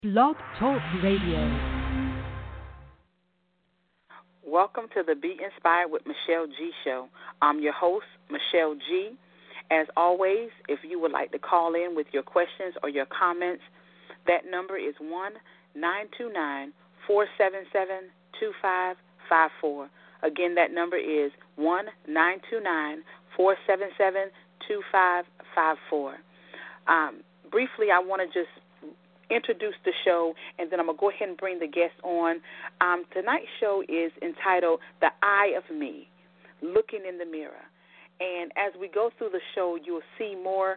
Blog Talk Radio. Welcome to the Be Inspired with Michelle G show. I'm your host, Michelle G. As always, if you would like to call in with your questions or your comments, that number is 1-929-477-2554. Again, that number is 1-929-477-2554. Briefly, I want to just introduce the show, and then I'm going to go ahead and bring the guest on. Tonight's show is entitled The Eye of Me, Looking in the Mirror. And as we go through the show, you'll see more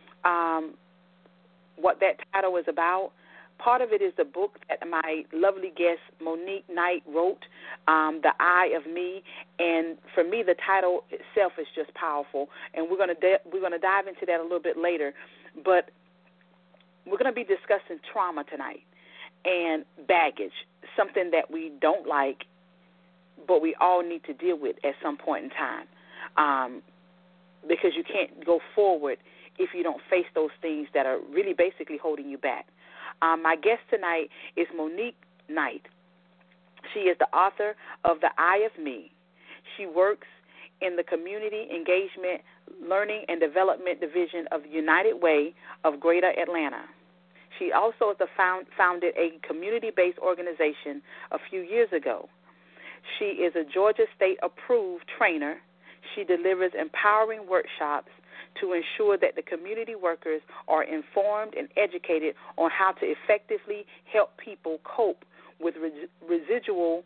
what that title is about. Part of it is the book that my lovely guest, Monique Knight, wrote, The Eye of Me. And for me, the title itself is just powerful. And we're going to dive into that a little bit later. But we're going to be discussing trauma tonight and baggage, something that we don't like, but we all need to deal with at some point in time, because you can't go forward if you don't face those things that are really basically holding you back. My guest tonight is Monique Knight. She is the author of The Eye of Me. She works in the Community Engagement, Learning, and Development Division of the United Way of Greater Atlanta. She also founded a community-based organization a few years ago. She is a Georgia State-approved trainer. She delivers empowering workshops to ensure that the community workers are informed and educated on how to effectively help people cope with the residuals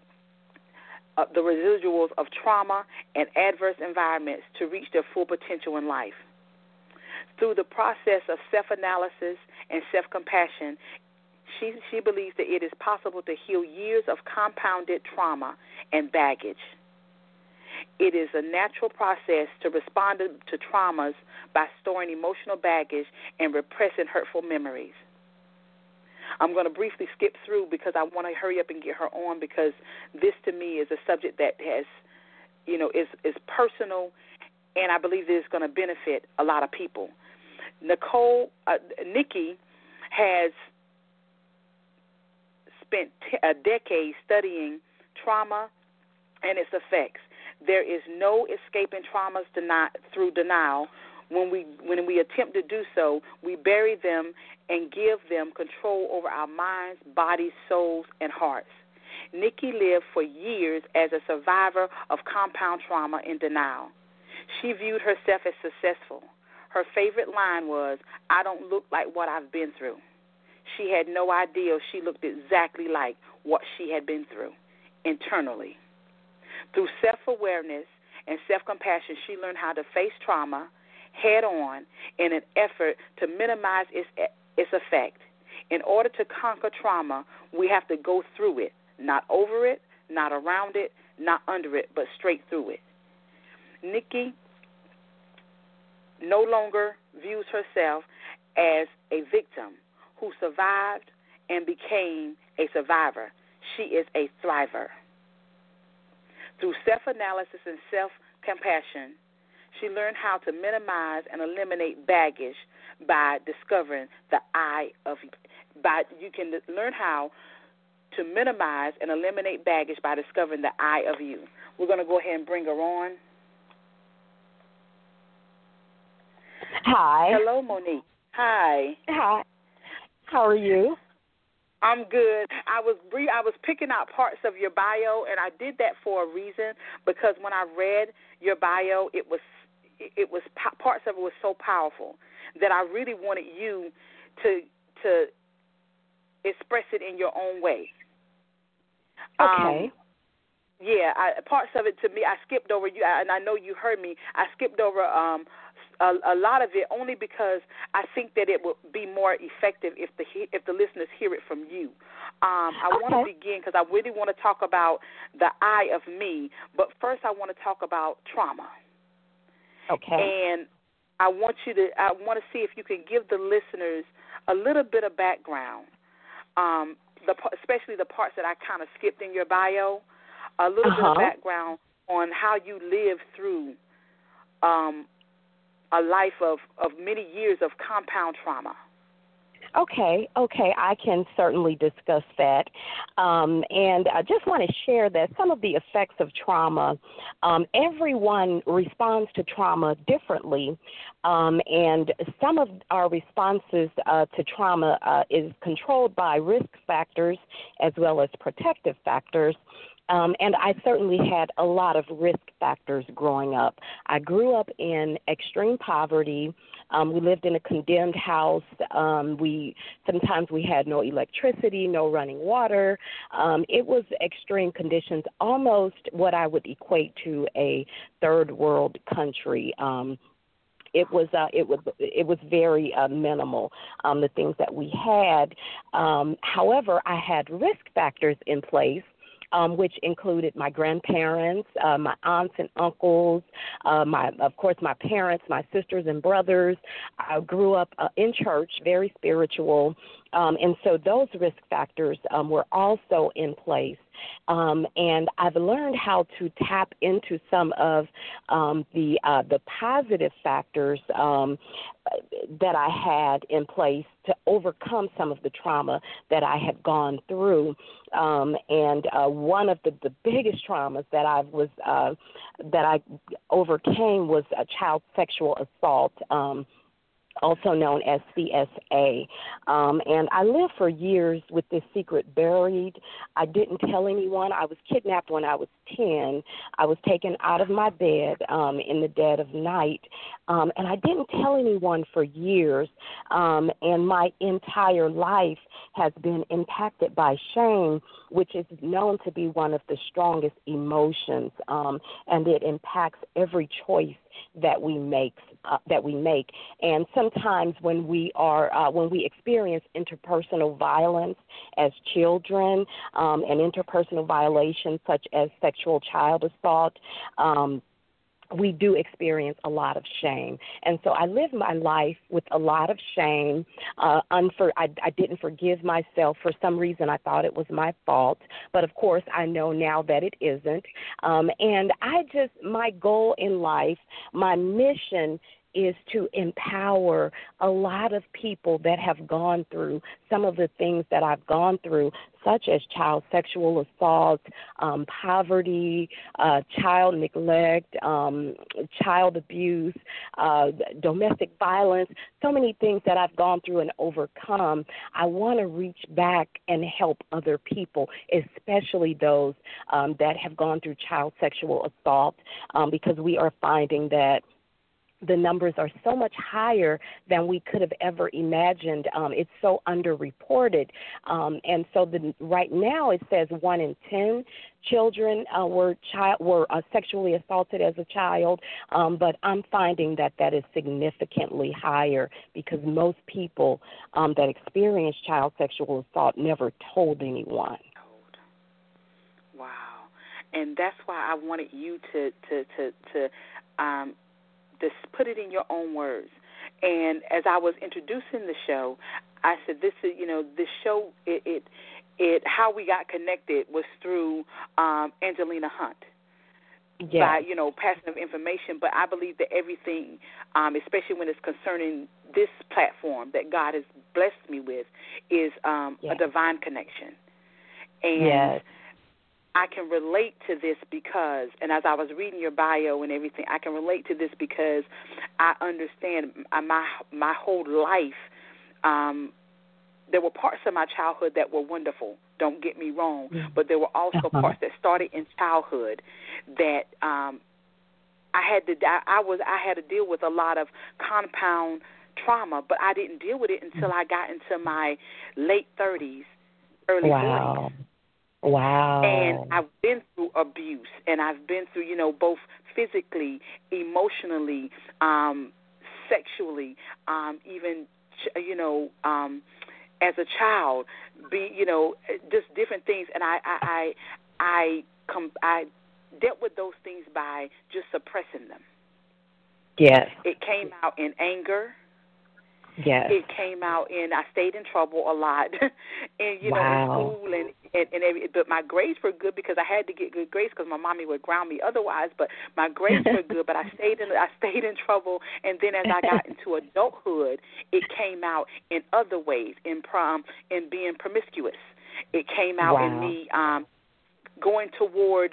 of trauma and adverse environments to reach their full potential in life. Through the process of self-analysis and self-compassion, she believes that it is possible to heal years of compounded trauma and baggage. It is a natural process to respond to traumas by storing emotional baggage and repressing hurtful memories. I'm going to briefly skip through because I want to hurry up and get her on, because this to me is a subject that has, is personal, and I believe that it's going to benefit a lot of people. Nikki has spent a decade studying trauma and its effects. There is no escaping traumas through denial. When we attempt to do so, we bury them and give them control over our minds, bodies, souls, and hearts. Nikki lived for years as a survivor of compound trauma in denial. She viewed herself as successful. Her favorite line was, "I don't look like what I've been through." She had no idea she looked exactly like what she had been through internally. Through self-awareness and self-compassion, she learned how to face trauma head-on in an effort to minimize its effect. In order to conquer trauma, we have to go through it, not over it, not around it, not under it, but straight through it. Nikki no longer views herself as a victim who survived and became a survivor. She is a thriver. Through self-analysis and self-compassion, she learned how to minimize and eliminate baggage by discovering the eye of you. You can learn how to minimize and eliminate baggage by discovering the eye of you. We're going to go ahead and bring her on. Hi. Hello, Monique. Hi. Hi. How are you? I'm good. I was picking out parts of your bio, and I did that for a reason, because when I read your bio, it was parts of it was so powerful that I really wanted you to express it in your own way. Okay. Parts of it, to me, I skipped over you, and I know you heard me. I skipped over a lot of it only because I think that it would be more effective if the listeners hear it from you. I want to begin because I really want to talk about the eye of me, but first I want to talk about trauma. Okay. And I want to see if you can give the listeners a little bit of background, especially the parts that I kind of skipped in your bio, a little bit of background on how you lived through a life of many years of compound trauma. Okay, I can certainly discuss that. And I just want to share that some of the effects of trauma, everyone responds to trauma differently. And some of our responses to trauma is controlled by risk factors as well as protective factors. And I certainly had a lot of risk factors growing up. I grew up in extreme poverty. We lived in a condemned house. Sometimes we had no electricity, no running water. It was extreme conditions, almost what I would equate to a third world country. It was very minimal, the things that we had. However, I had risk factors in place, which included my grandparents, my aunts and uncles, of course, my parents, my sisters and brothers. I grew up in church, very spiritual, and so those risk factors were also in place. And I've learned how to tap into some of the positive factors that I had in place to overcome some of the trauma that I had gone through. And one of the biggest traumas that I overcame was a child sexual assault, also known as CSA. And I lived for years with this secret buried. I didn't tell anyone. I was kidnapped when I was 10. I was taken out of my bed in the dead of night. And I didn't tell anyone for years. And my entire life has been impacted by shame, which is known to be one of the strongest emotions. And it impacts every choice that we make. And sometimes when we experience interpersonal violence as children, and interpersonal violations such as sexual child assault, we do experience a lot of shame. And so I lived my life with a lot of shame. I didn't forgive myself. For some reason, I thought it was my fault. But, of course, I know now that it isn't. And my goal in life, my mission is to empower a lot of people that have gone through some of the things that I've gone through, such as child sexual assault, poverty, child neglect, child abuse, domestic violence, so many things that I've gone through and overcome. I want to reach back and help other people, especially those that have gone through child sexual assault, because we are finding that the numbers are so much higher than we could have ever imagined. It's so underreported. And so right now it says 1 in 10 children were sexually assaulted as a child, but I'm finding that is significantly higher because most people that experience child sexual assault never told anyone. Wow. And that's why I wanted you to just put it in your own words. And as I was introducing the show, I said, this is, this show, how we got connected was through Angelina Hunt. Yes. By, passing of information. But I believe that everything, especially when it's concerning this platform that God has blessed me with, is a divine connection. And yes. I can relate to this because, and as I was reading your bio and everything, I can relate to this because I understand my whole life, there were parts of my childhood that were wonderful, don't get me wrong, but there were also parts that started in childhood that I had to deal with a lot of compound trauma, but I didn't deal with it until I got into my late 30s, early 40s. Wow. And I've been through abuse, and I've been through, both physically, emotionally, sexually, even, as a child, just different things. And I dealt with those things by just suppressing them. Yes. It came out in anger. Yes. It came out, and I stayed in trouble a lot, and in school and every, but my grades were good because I had to get good grades because my mommy would ground me otherwise. But my grades were good, but I stayed in trouble, and then as I got into adulthood, it came out in other ways, in being promiscuous. It came out in me going toward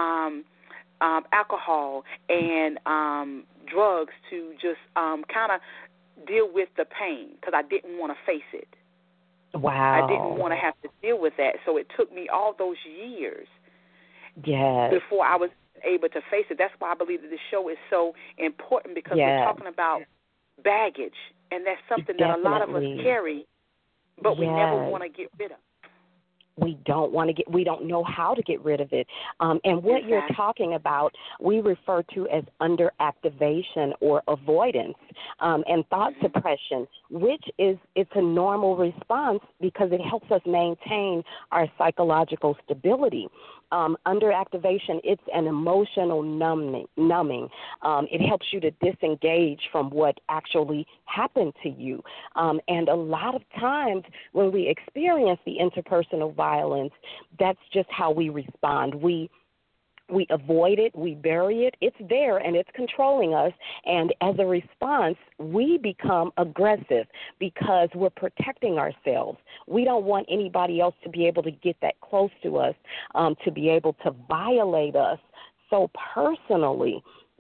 alcohol and drugs to just kind of deal with the pain because I didn't want to face it. Wow. I didn't want to have to deal with that. So it took me all those years before I was able to face it. That's why I believe that this show is so important because we're talking about baggage, and that's something that a lot of us carry, but we never want to get rid of. We don't know how to get rid of it. And what you're talking about, we refer to as underactivation or avoidance and thought suppression, which it's a normal response because it helps us maintain our psychological stability. Underactivation, it's an emotional numbing. It helps you to disengage from what actually happened to you. And a lot of times when we experience the interpersonal violence, that's just how we respond. We avoid it, we bury it, it's there and it's controlling us, and as a response, we become aggressive because we're protecting ourselves. We don't want anybody else to be able to get that close to us, to be able to violate us so personally,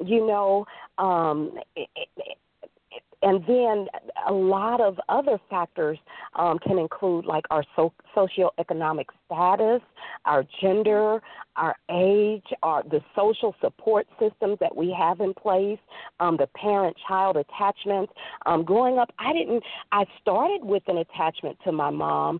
and then a lot of other factors can include like our socioeconomic status, our gender, our age, the social support systems that we have in place, the parent-child attachments. Growing up, I started with an attachment to my mom,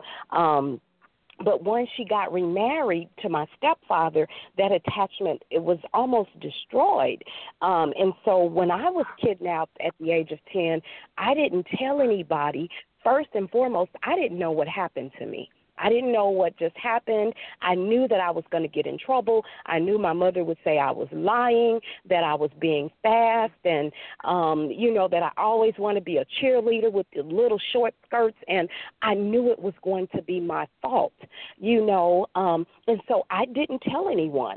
but once she got remarried to my stepfather, that attachment, it was almost destroyed. And so when I was kidnapped at the age of 10, I didn't tell anybody. First and foremost, I didn't know what happened to me. I didn't know what just happened. I knew that I was going to get in trouble. I knew my mother would say I was lying, that I was being fast, and, that I always want to be a cheerleader with the little short skirts, and I knew it was going to be my fault, and so I didn't tell anyone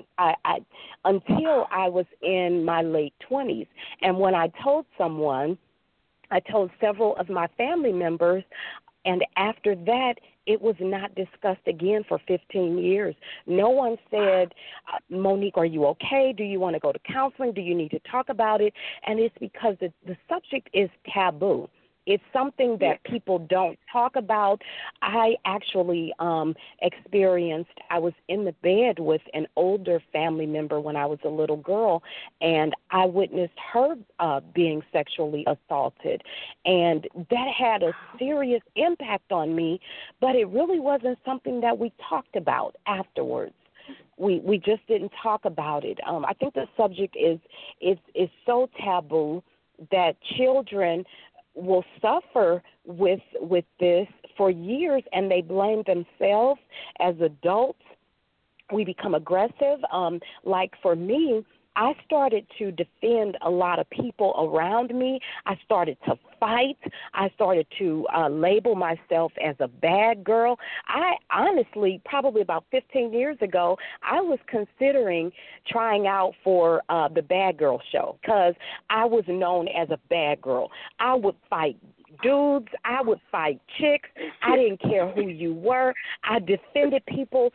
until I was in my late 20s. And when I told someone, I told several of my family members, and after that, it was not discussed again for 15 years. No one said, Monique, are you okay? Do you want to go to counseling? Do you need to talk about it? And it's because the subject is taboo. It's something that people don't talk about. I actually experienced, I was in the bed with an older family member when I was a little girl, and I witnessed her being sexually assaulted. And that had a serious impact on me, but it really wasn't something that we talked about afterwards. We just didn't talk about it. I think the subject is so taboo that children will suffer with this for years, and they blame themselves. As adults, we become aggressive. Like for me, I started to defend a lot of people around me. I started to fight. I started to label myself as a bad girl. I honestly, probably about 15 years ago, I was considering trying out for the Bad Girl show because I was known as a bad girl. I would fight dudes. I would fight chicks. I didn't care who you were. I defended people.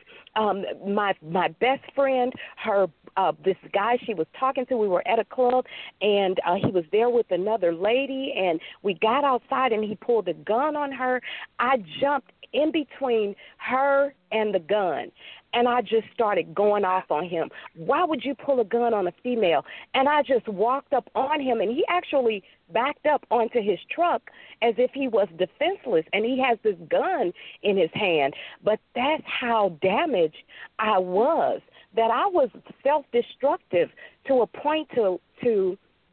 My best friend, this guy she was talking to, we were at a club, and he was there with another lady, and we got outside, and he pulled a gun on her. I jumped in between her and the gun, and I just started going off on him. Why would you pull a gun on a female? And I just walked up on him, and he actually backed up onto his truck as if he was defenseless, and he has this gun in his hand. But that's how damaged I was, that I was self-destructive to a point to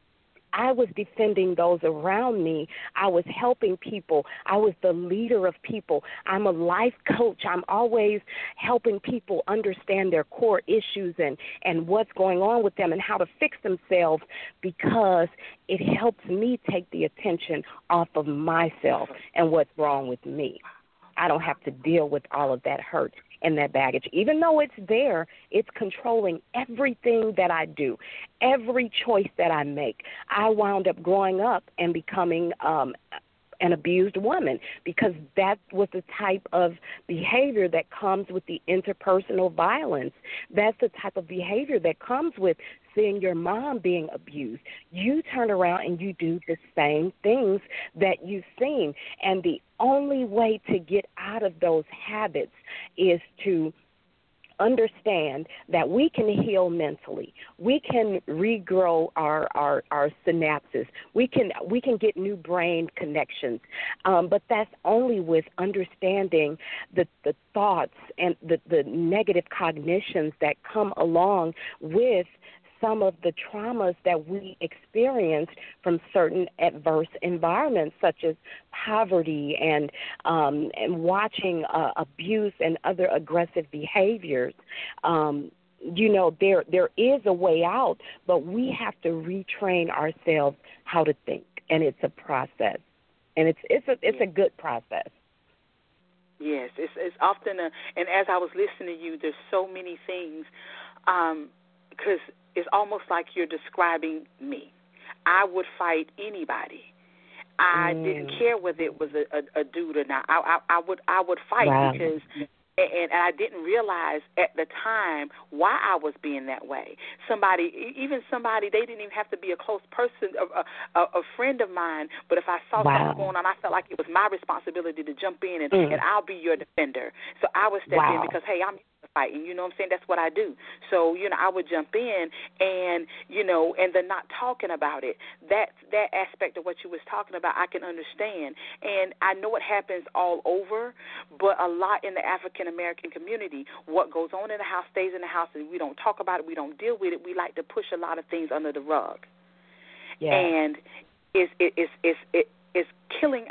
I was defending those around me. I was helping people. I was the leader of people. I'm a life coach. I'm always helping people understand their core issues and what's going on with them and how to fix themselves, because it helps me take the attention off of myself and what's wrong with me. I don't have to deal with all of that hurt and that baggage. Even though it's there, it's controlling everything that I do, every choice that I make. I wound up growing up and becoming an abused woman, because that was the type of behavior that comes with the interpersonal violence. That's the type of behavior that comes with seeing your mom being abused. You turn around and you do the same things that you've seen. And the only way to get out of those habits is to understand that we can heal mentally. We can regrow our synapses. We can get new brain connections. But that's only with understanding the thoughts and the negative cognitions that come along with some of the traumas that we experienced from certain adverse environments, such as poverty and watching abuse and other aggressive behaviors. There is a way out, but we have to retrain ourselves how to think, and it's a process, and it's a good process. Yes, it's often and as I was listening to you, there's so many things, because it's almost like you're describing me. I would fight anybody. I didn't care whether it was a dude or not. I would fight. Wow. Because and I didn't realize at the time why I was being that way. Somebody, they didn't even have to be a close person, a friend of mine, but if I saw something going on, I felt like it was my responsibility to jump in and I'll be your defender. So I would step in because, hey, I'm fighting, you know what I'm saying? That's what I do. So, I would jump in and, and the not talking about it. That aspect of what you was talking about, I can understand. And I know it happens all over, but a lot in the African-American community, what goes on in the house stays in the house, and we don't talk about it, we don't deal with it. We like to push a lot of things under the rug. Yeah. And it's killing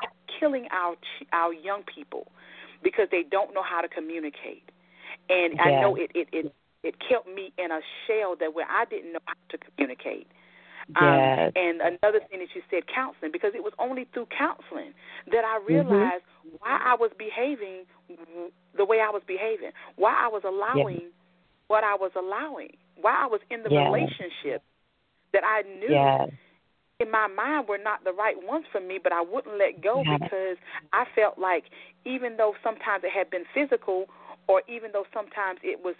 our young people because they don't know how to communicate. And I know it kept me in a shell where I didn't know how to communicate. Yes. And another thing that you said, counseling, because it was only through counseling that I realized why I was behaving the way I was behaving, why I was allowing what I was allowing, why I was in the relationship that I knew in my mind were not the right ones for me, but I wouldn't let go because I felt like even though sometimes it had been physical, or even though sometimes it was,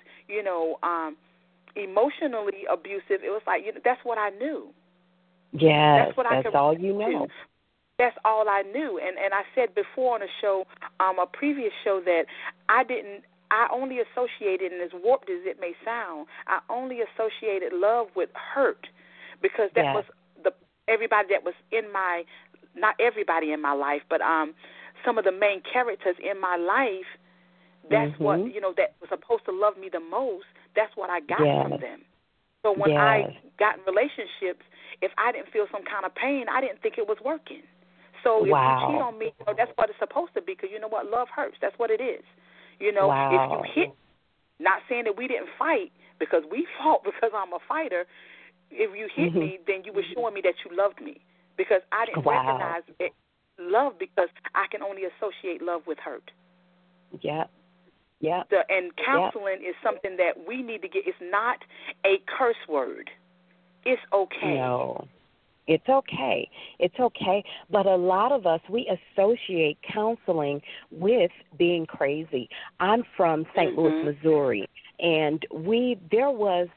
emotionally abusive, it was like, that's what I knew. Yes, that's all you know. That's all I knew. And I said before on a show, a previous show, that I only associated, and as warped as it may sound, I only associated love with hurt because that was everybody that was not everybody in my life, but some of the main characters in my life. That's what, that was supposed to love me the most, that's what I got from them. So when I got in relationships, if I didn't feel some kind of pain, I didn't think it was working. So if you cheat on me, that's what it's supposed to be, because you know what? Love hurts. That's what it is. If you hit, not saying that we didn't fight, because we fought because I'm a fighter. If you hit me, then you were showing me that you loved me, because I didn't recognize love, because I can only associate love with hurt. Yeah. Yeah. And counseling is something that we need to get. It's not a curse word. It's okay. No. It's okay. It's okay. But a lot of us, we associate counseling with being crazy. I'm from St. Louis, Missouri, and there was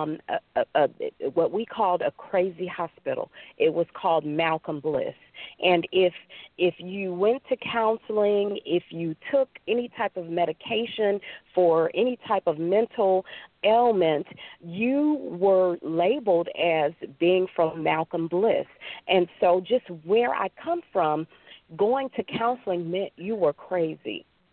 what we called a crazy hospital. It was called Malcolm Bliss. And if you went to counseling, if you took any type of medication for any type of mental ailment, you were labeled as being from Malcolm Bliss. And so just where I come from, going to counseling meant you were crazy.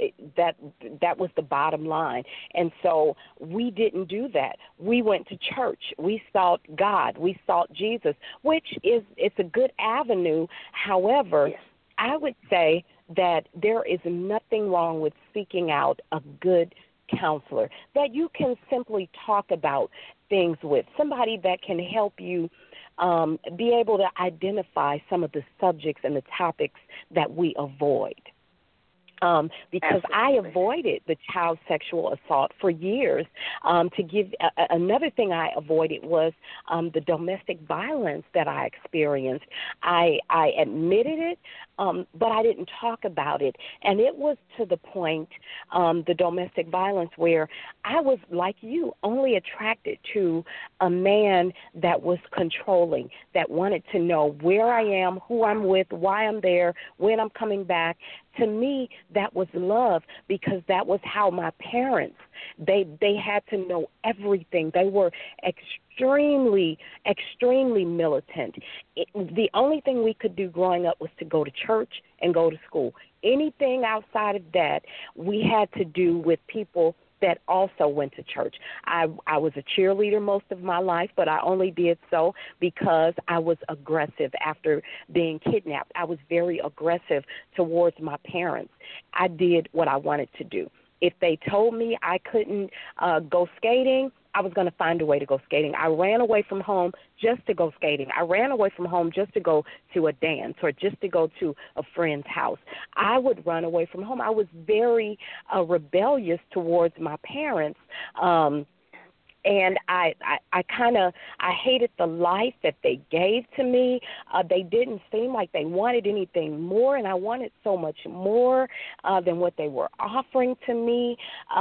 that was the bottom line. And so we didn't do that. We went to church. We sought God. We sought Jesus, which it's a good avenue. However, yes. I would say that there is nothing wrong with seeking out a good counselor that you can simply talk about things with, somebody that can help you be able to identify some of the subjects and the topics that we avoid. Because Absolutely. I avoided the child sexual assault for years. To give another thing I avoided was the domestic violence that I experienced. I admitted it, but I didn't talk about it. And it was to the point, the domestic violence, where I was, like you, only attracted to a man that was controlling, that wanted to know where I am, who I'm with, why I'm there, when I'm coming back. To me, that was love, because that was how my parents, they had to know everything. They were extremely, extremely militant. The only thing we could do growing up was to go to church and go to school. Anything outside of that, we had to do with people that also went to church. I was a cheerleader most of my life, but I only did so because I was aggressive after being kidnapped. I was very aggressive towards my parents. I did what I wanted to do. If they told me I couldn't go skating, I was going to find a way to go skating. I ran away from home just to go skating. I ran away from home just to go to a dance or just to go to a friend's house. I would run away from home. I was very rebellious towards my parents. And I hated the life that they gave to me. They didn't seem like they wanted anything more, and I wanted so much more than what they were offering to me.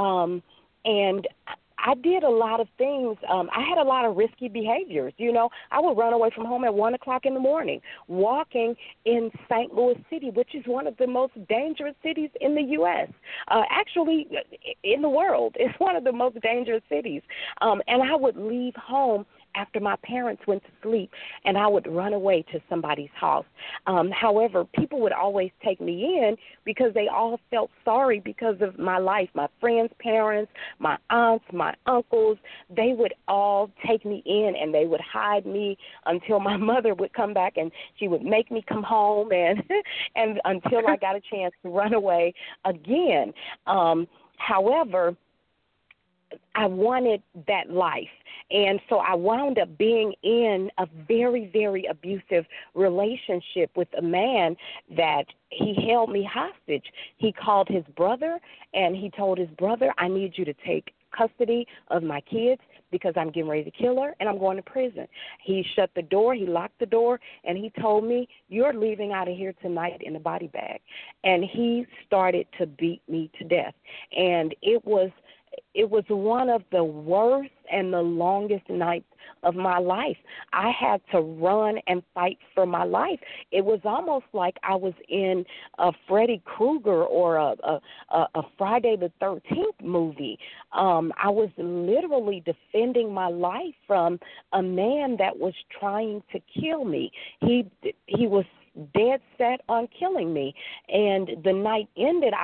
And I did a lot of things. I had a lot of risky behaviors. You know, I would run away from home at 1 o'clock in the morning, walking in St. Louis City, which is one of the most dangerous cities in the U.S., actually in the world. It's one of the most dangerous cities. And I would leave home after my parents went to sleep, and I would run away to somebody's house. However, people would always take me in because they all felt sorry because of my life. My friends' parents, my aunts, my uncles, they would all take me in, and they would hide me until my mother would come back, and she would make me come home, and until I got a chance to run away again. However, I wanted that life. And so I wound up being in a very, very abusive relationship with a man that he held me hostage. He called his brother, and he told his brother, I need you to take custody of my kids because I'm getting ready to kill her and I'm going to prison. He shut the door, he locked the door, and he told me, you're leaving out of here tonight in a body bag. And he started to beat me to death. And it was one of the worst and the longest nights of my life. I had to run and fight for my life. It was almost like I was in a Freddy Krueger or a Friday the 13th movie. I was literally defending my life from a man that was trying to kill me. He was dead set on killing me. And the night ended,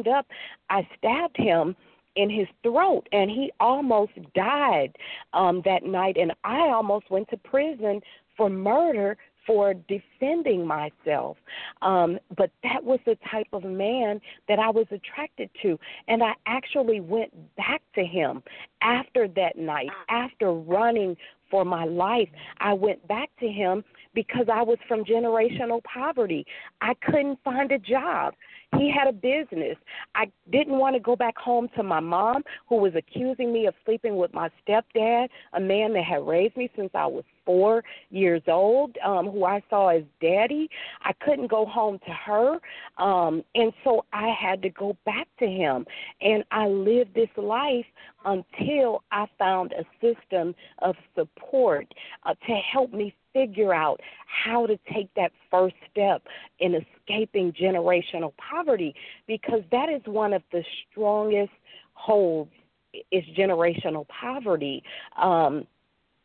I stabbed him in his throat, and he almost died that night, and I almost went to prison for murder for defending myself. But that was the type of man that I was attracted to, and I actually went back to him after that night, after running for my life. I went back to him because I was from generational poverty. I couldn't find a job. He had a business. I didn't want to go back home to my mom, who was accusing me of sleeping with my stepdad, a man that had raised me since I was 4 years old, who I saw as daddy. I couldn't go home to her, and so I had to go back to him. And I lived this life until I found a system of support to help me figure out how to take that first step in escaping generational poverty, because that is one of the strongest holds, is generational poverty.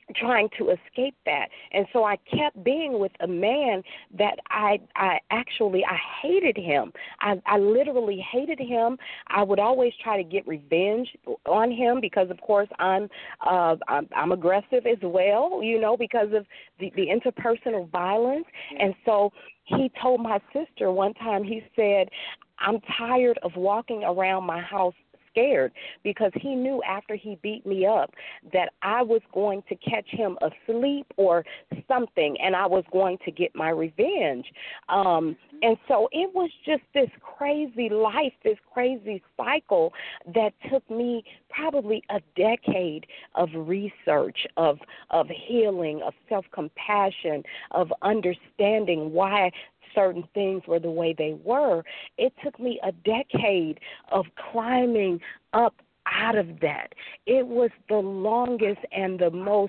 trying to escape that. And so I kept being with a man that I hated him. I literally hated him. I would always try to get revenge on him because, of course, I'm aggressive as well, because of the interpersonal violence. And so he told my sister one time, he said, I'm tired of walking around my house scared, because he knew after he beat me up that I was going to catch him asleep or something, and I was going to get my revenge. And so it was just this crazy life, this crazy cycle that took me probably a decade of research, of healing, of self-compassion, of understanding why certain things were the way they were. It took me a decade of climbing up out of that. It was the longest and the most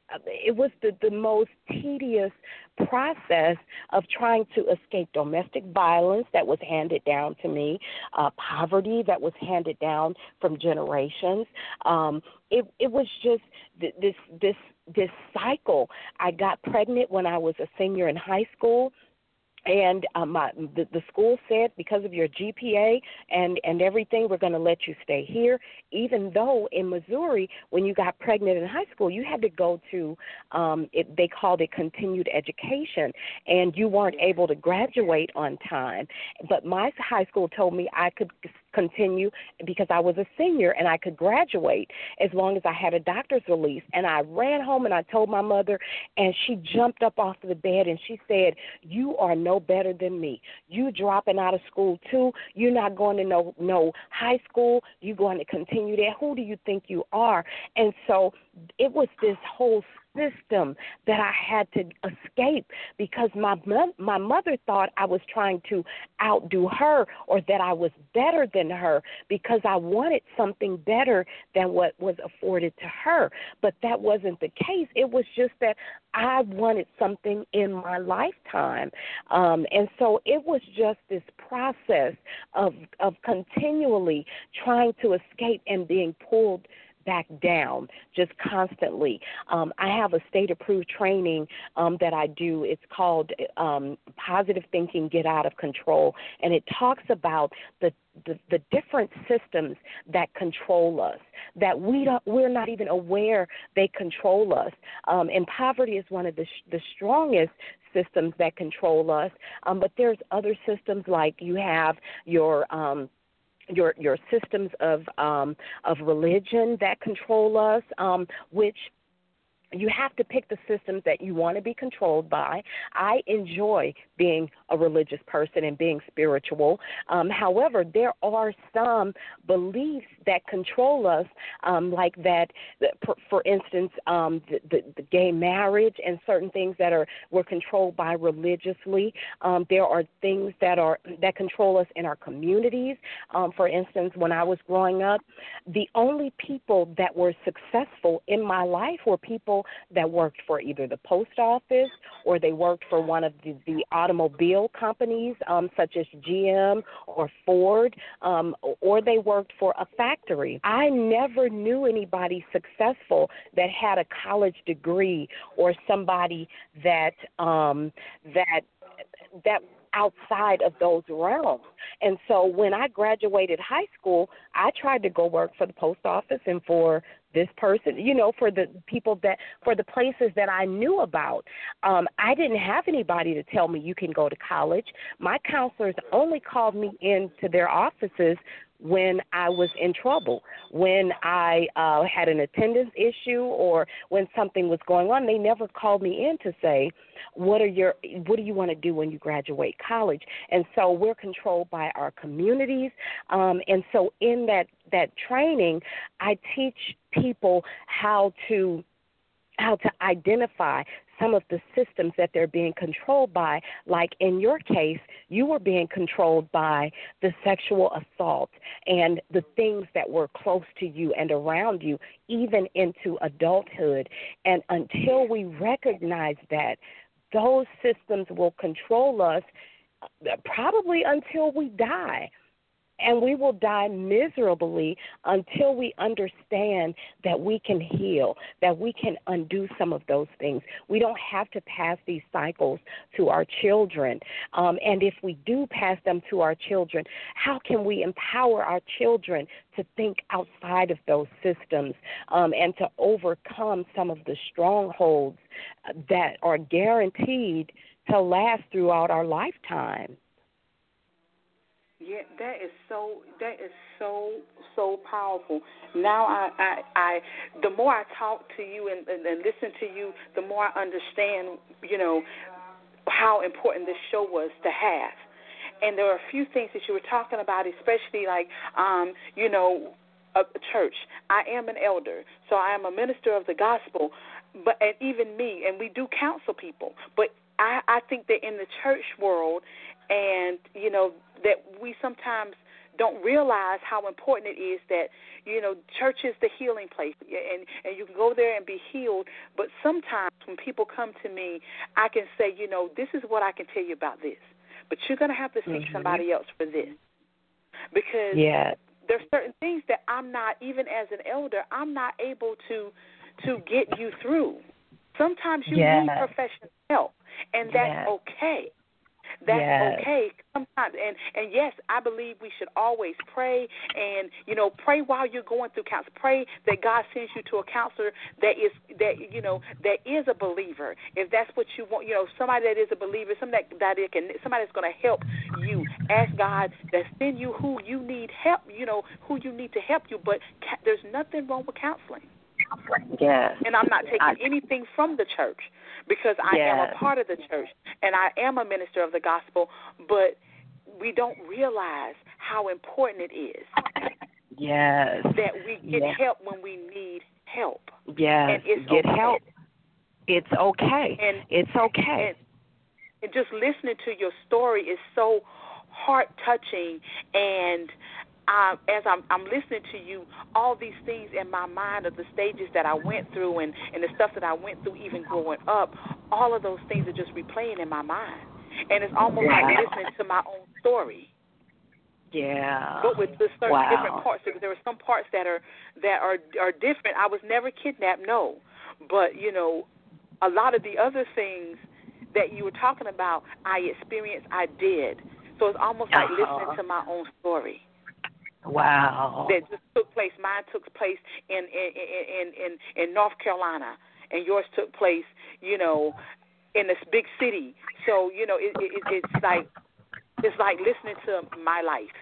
tedious process of trying to escape domestic violence that was handed down to me, poverty that was handed down from generations. It was just this cycle. I got pregnant when I was a senior in high school. And the school said, because of your GPA and everything, we're going to let you stay here, even though in Missouri, when you got pregnant in high school, you had to go to, they called it continued education, and you weren't able to graduate on time. But my high school told me I could continue because I was a senior and I could graduate as long as I had a doctor's release. And I ran home and I told my mother, and she jumped up off the bed and she said, you are no better than me. You dropping out of school too. You're not going to no high school. You're going to continue there. Who do you think you are? And so it was this whole system that I had to escape because my mother thought I was trying to outdo her or that I was better than her because I wanted something better than what was afforded to her. But that wasn't the case. It was just that I wanted something in my lifetime. And so it was just this process of continually trying to escape and being pulled back down just constantly. I have a state-approved training that I do. It's called Positive Thinking, Get Out of Control, and it talks about the different systems that control us, that we're not even aware they control us. And poverty is one of the strongest systems that control us, but there's other systems like you have your systems of religion that control us, which you have to pick the systems that you want to be controlled by. I enjoy being a religious person and being spiritual. However, there are some beliefs that control us, like that, for instance, the gay marriage and certain things that were controlled by religiously. There are things that control us in our communities. For instance, when I was growing up, the only people that were successful in my life were people that worked for either the post office or they worked for one of the automobile companies, such as GM or Ford, or they worked for a factory. I never knew anybody successful that had a college degree or somebody that outside of those realms. And so when I graduated high school, I tried to go work for the post office and for this person, for the people for the places that I knew about. I didn't have anybody to tell me you can go to college. My counselors only called me into their offices when I was in trouble, when I had an attendance issue or when something was going on. They never called me in to say, what do you want to do when you graduate college? And so we're controlled by our communities. And so in that training, I teach people how to identify some of the systems that they're being controlled by. Like in your case, you were being controlled by the sexual assault and the things that were close to you and around you, even into adulthood. And until we recognize that, those systems will control us probably until we die. And we will die miserably until we understand that we can heal, that we can undo some of those things. We don't have to pass these cycles to our children. And if we do pass them to our children, how can we empower our children to think outside of those systems and to overcome some of the strongholds that are guaranteed to last throughout our lifetime? Yeah, that is so powerful. Now I the more I talk to you and listen to you, the more I understand, how important this show was to have. And there are a few things that you were talking about, especially like, a church. I am an elder, so I am a minister of the gospel, and even me, and we do counsel people. But I think that in the church world, and, that we sometimes don't realize how important it is that, church is the healing place, and you can go there and be healed. But sometimes when people come to me, I can say, this is what I can tell you about this, but you're going to have to seek somebody else for this. Because there's certain things that I'm not, even as an elder, I'm not able to get you through. Sometimes you need professional help, and that's okay. That's okay sometimes. And yes, I believe we should always pray and, pray while you're going through counseling. Pray that God sends you to a counselor that is a believer. If that's what you want, somebody that is a believer, somebody that's going to help you. Ask God to send you who you need help, who you need to help you. But there's nothing wrong with counseling. Yes. And I'm not taking anything from the church, because I am a part of the church and I am a minister of the gospel, but we don't realize how important it is that we get help when we need help. Yes, and it's get okay. help. It's okay. It's okay. And just listening to your story is so heart-touching, and as I'm listening to you, all these things in my mind of the stages that I went through and the stuff that I went through even growing up, all of those things are just replaying in my mind. And it's almost like listening to my own story. Yeah. But with the certain different parts, because there are some parts that are different. I was never kidnapped, no. But, a lot of the other things that you were talking about, I experienced, I did. So it's almost like listening to my own story. Wow. That just took place. Mine took place in North Carolina, and yours took place, in this big city. So it's like listening to my life.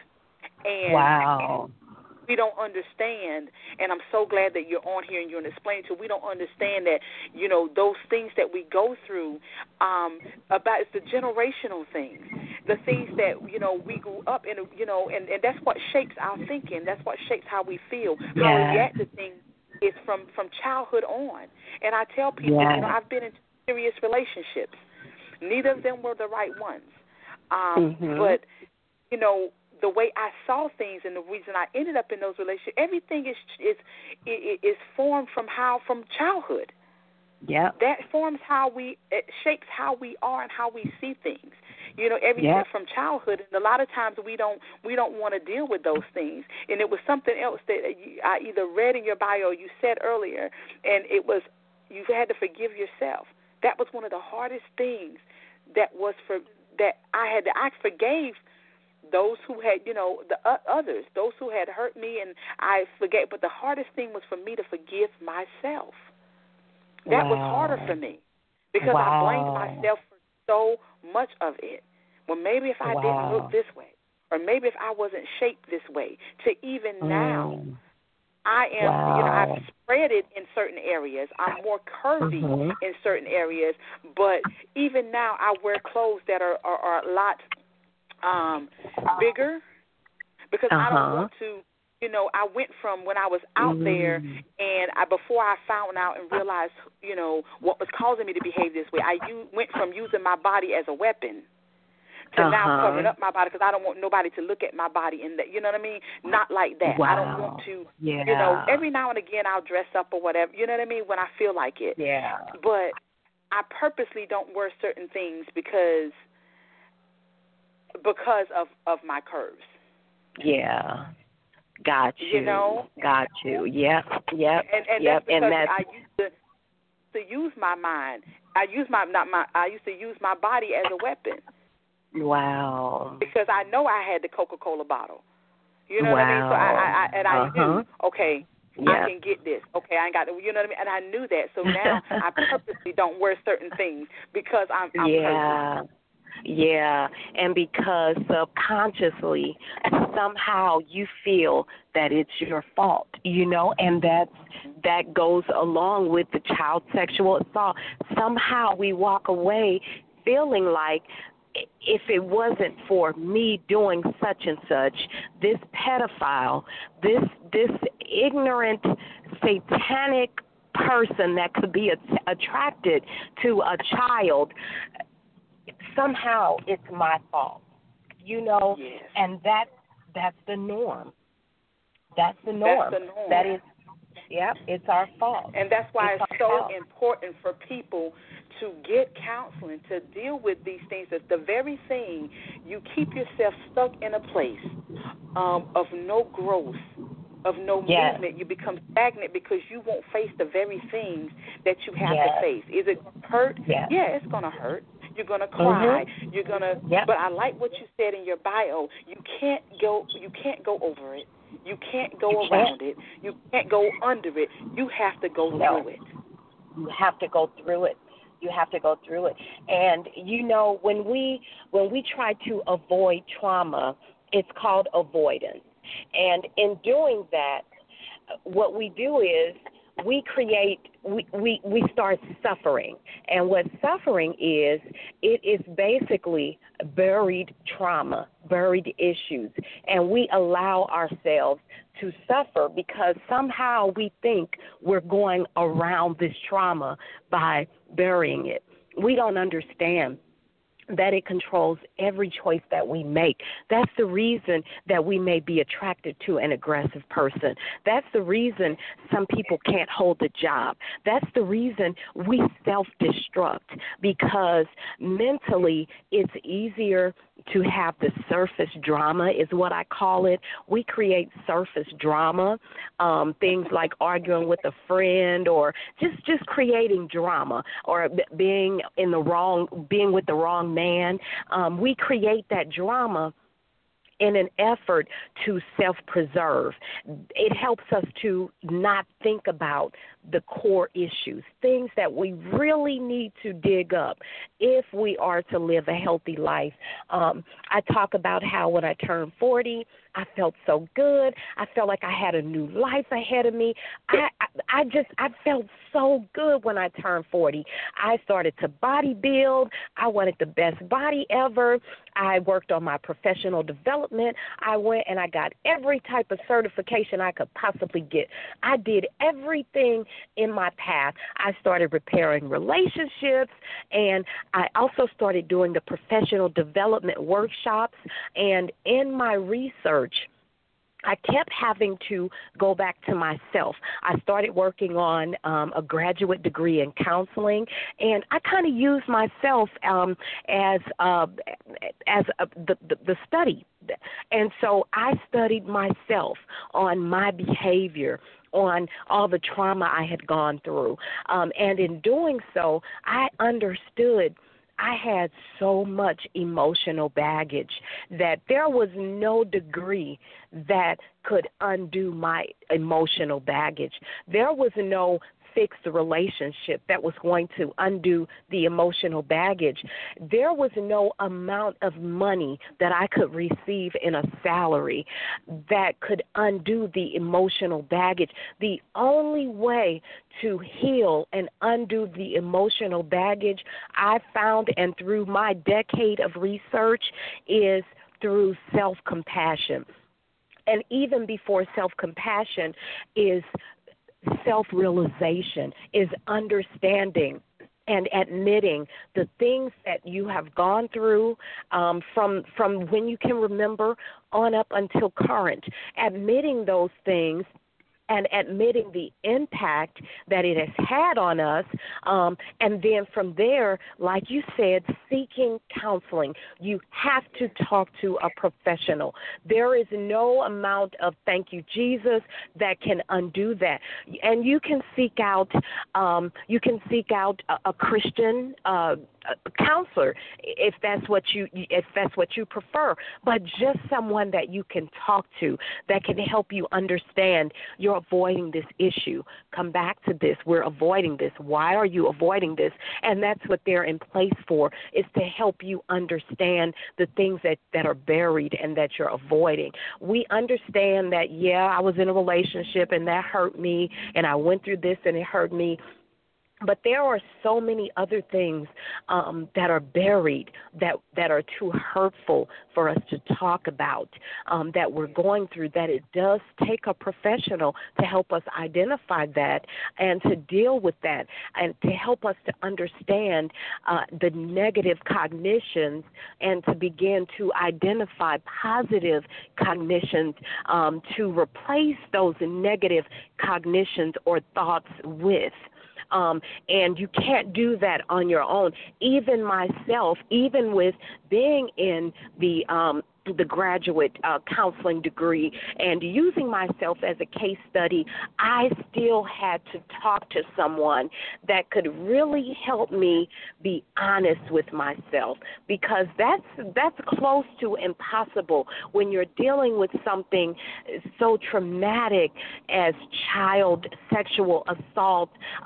And we don't understand, and I'm so glad that you're on here and you're explaining to. We don't understand that those things that we go through about it's the generational things. The things that, we grew up in, and that's what shapes our thinking. That's what shapes how we feel, how we react to things is from childhood on. And I tell people, I've been in serious relationships. Neither of them were the right ones. But, the way I saw things and the reason I ended up in those relationships, everything is formed from childhood. Yeah. That forms it shapes how we are and how we see things. Everything from childhood, and a lot of times we don't want to deal with those things. And it was something else that I either read in your bio or you said earlier, and it was you had to forgive yourself. That was one of the hardest things that I forgave those who had, the others, those who had hurt me, and I forgave. But the hardest thing was for me to forgive myself. That was harder for me because I blamed myself for so much of it. Well, maybe if I didn't look this way, or maybe if I wasn't shaped this way, to even now, I am, I've spread it in certain areas. I'm more curvy in certain areas, but even now I wear clothes that are a lot bigger because I don't want to. I went from when I was out there, and before I found out and realized, what was causing me to behave this way, I went from using my body as a weapon to now covering up my body because I don't want nobody to look at my body in that. You know what I mean? Not like that. I don't want to. Every now and again I'll dress up or whatever. You know what I mean? When I feel like it. Yeah. But I purposely don't wear certain things because of my curves. Yeah. Got you. You know? Got you. Yep. And Yep. that's because And that's I used to use my mind. I used to use my body as a weapon. wow. Because I know I had the Coca-Cola bottle. You know what I mean? So I knew, okay, I can get this. Okay, I ain't got, you know what I mean? And I knew that. So now I purposely don't wear certain things because I'm purposely. Yeah, and because subconsciously somehow you feel that it's your fault, you know, and that goes along with the child sexual assault. Somehow we walk away feeling like if it wasn't for me doing such and such, this pedophile, this ignorant, satanic person that could be attracted to a child, somehow it's my fault, you know, yes. and that's the norm. That's the norm. That's the norm. That is, it's our fault. And that's why it's so fault. important for people to get counseling, to deal with these things. That's the very thing. You keep yourself stuck in a place of no growth, of no movement. You become stagnant because you won't face the very things that you have to face. Is it going to hurt? Yes. Yeah, it's going to hurt. You're going to cry. You're going to. Yep. But I like what you said in your bio. You can't go over it. You can't go around it. You can't go under it. You have to go through it. You have to go through it. You have to go through it. And you know, when we try to avoid trauma, it's called avoidance. And in doing that, what we do is we start suffering. And what suffering is, it is basically buried trauma, buried issues. And we allow ourselves to suffer because somehow we think we're going around this trauma by burying it. We don't understand that it controls every choice that we make. That's the reason that we may be attracted to an aggressive person. That's the reason some people can't hold a job. That's the reason we self-destruct, because mentally it's easier to have the surface drama, is what I call it. We create surface drama, things like arguing with a friend, or just creating drama, or being with the wrong man. We create that drama in an effort to self-preserve. It helps us to not think about the core issues, things that we really need to dig up if we are to live a healthy life. I talk about how when I turned 40, I felt so good. I felt like I had a new life ahead of me. I felt so good when I turned 40. I started to bodybuild. I wanted the best body ever. I worked on my professional development. I went and I got every type of certification I could possibly get. I did everything in my path. I started repairing relationships, and I also started doing the professional development workshops. And in my research, I kept having to go back to myself. I started working on a graduate degree in counseling, and I kind of used myself as the study. And so I studied myself on my behavior, on all the trauma I had gone through. And in doing so, I understood I had so much emotional baggage that there was no degree that could undo my emotional baggage. There was no fixed relationship that was going to undo the emotional baggage. There was no amount of money that I could receive in a salary that could undo the emotional baggage. The only way to heal and undo the emotional baggage I found, and through my decade of research, is through self-compassion. And even before self-compassion is self-realization, is understanding and admitting the things that you have gone through from when you can remember on up until current, admitting those things and admitting the impact that it has had on us. And then from there, like you said, seeking counseling. You have to talk to a professional. There is no amount of thank you, Jesus, that can undo that. And you can seek out a Christian counselor if that's what you prefer, but just someone that you can talk to that can help you understand you're avoiding this issue. Come back to this. We're avoiding this. Why are you avoiding this? And that's what they're in place for, is to help you understand the things that are buried and that you're avoiding. We understand that, I was in a relationship and that hurt me, and I went through this and it hurt me. But there are so many other things that are buried that are too hurtful for us to talk about, that we're going through, that it does take a professional to help us identify that and to deal with that and to help us to understand the negative cognitions and to begin to identify positive cognitions to replace those negative cognitions or thoughts with. And you can't do that on your own. Even myself, even with being in the graduate counseling degree and using myself as a case study, I still had to talk to someone that could really help me be honest with myself, because that's close to impossible when you're dealing with something so traumatic as child sexual assault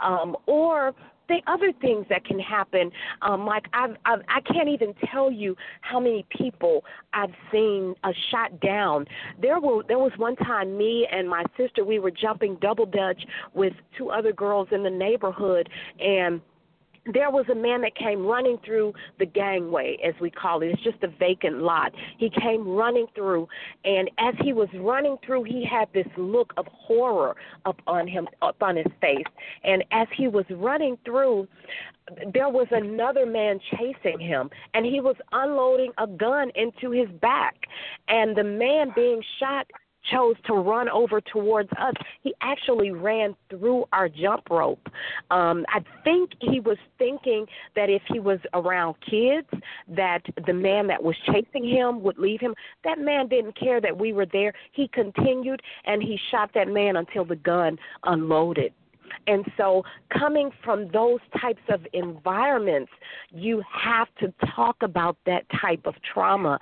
or the other things that can happen. Like I can't even tell you how many people I've seen shot down. There was one time me and my sister, we were jumping double dutch with two other girls in the neighborhood, and there was a man that came running through the gangway, as we call it. It's just a vacant lot. He came running through, and as he was running through, he had this look of horror up on his face. And as he was running through, there was another man chasing him, and he was unloading a gun into his back. And the man being shot chose to run over towards us. He actually ran through our jump rope. I think he was thinking that if he was around kids, that the man that was chasing him would leave him. That man didn't care that we were there. He continued, and he shot that man until the gun unloaded. And so coming from those types of environments, you have to talk about that type of trauma.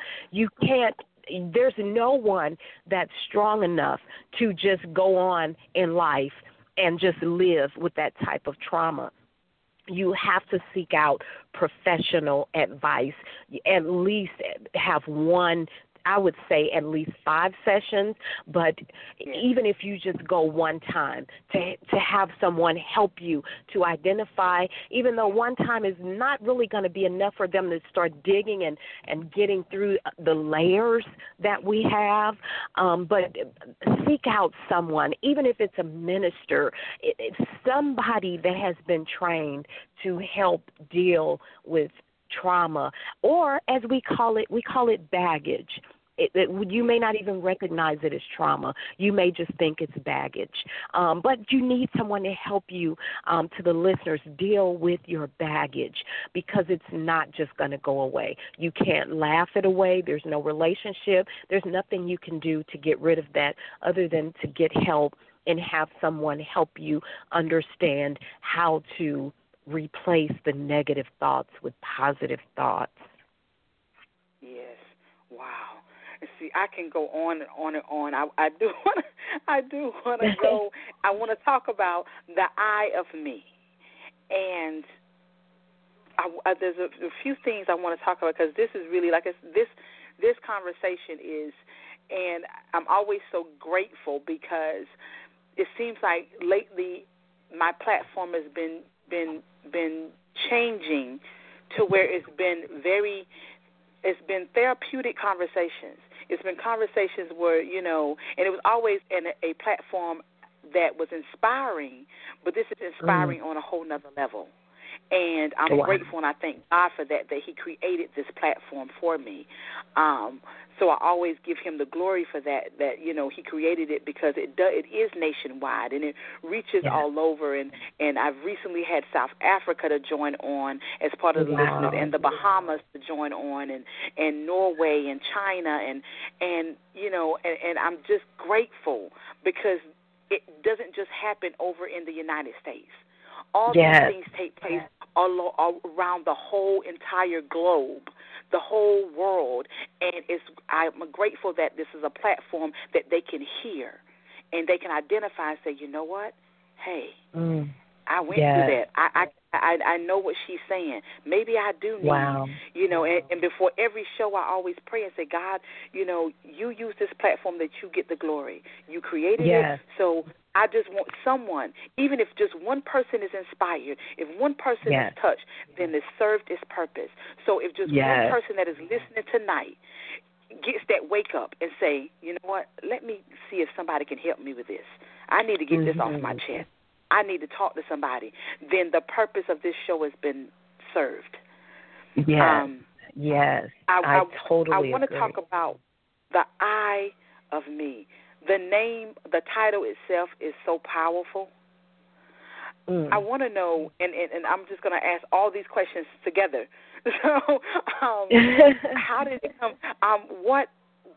There's no one that's strong enough to just go on in life and just live with that type of trauma. You have to seek out professional advice, at least have one, I would say at least 5 sessions, but even if you just go one time, to have someone help you to identify, even though one time is not really going to be enough for them to start digging and getting through the layers that we have, but seek out someone, even if it's a minister, it's somebody that has been trained to help deal with trauma, or as we call it baggage. You may not even recognize it as trauma. You may just think it's baggage. But you need someone to help you, to the listeners, deal with your baggage, because it's not just going to go away. You can't laugh it away. There's no relationship. There's nothing you can do to get rid of that other than to get help and have someone help you understand how to replace the negative thoughts with positive thoughts. Yes. Wow. And see, I can go on and on and on. I do want to go. I want to talk about the I of me, and there's a few things I want to talk about, because this is really this conversation is, and I'm always so grateful, because it seems like lately my platform has been changing to where it's been therapeutic conversations. It's been conversations where, and it was always in a platform that was inspiring, but this is inspiring on a whole nother level. And I'm grateful, and I thank God for that He created this platform for me. So I always give Him the glory for that He created it, because it is nationwide and it reaches all over. And I've recently had South Africa to join on as part of the listeners, and the Bahamas to join on, and Norway and China, and I'm just grateful, because it doesn't just happen over in the United States. All these things take place all around the whole entire globe, the whole world, and I'm grateful that this is a platform that they can hear, and they can identify and say, you know what, hey, I went through that. I know what she's saying. Maybe I do need, and before every show I always pray and say, God, you use this platform that you get the glory. You created it, so I just want someone, even if just one person is inspired, if one person is touched, then it served its purpose. So if just one person that is listening tonight gets that wake up and say, you know what, let me see if somebody can help me with this. I need to get this off my chest. I need to talk to somebody. Then the purpose of this show has been served. I totally want to talk about the I of me. The name, the title itself is so powerful. I want to know, and I'm just going to ask all these questions together. So, how did it come? What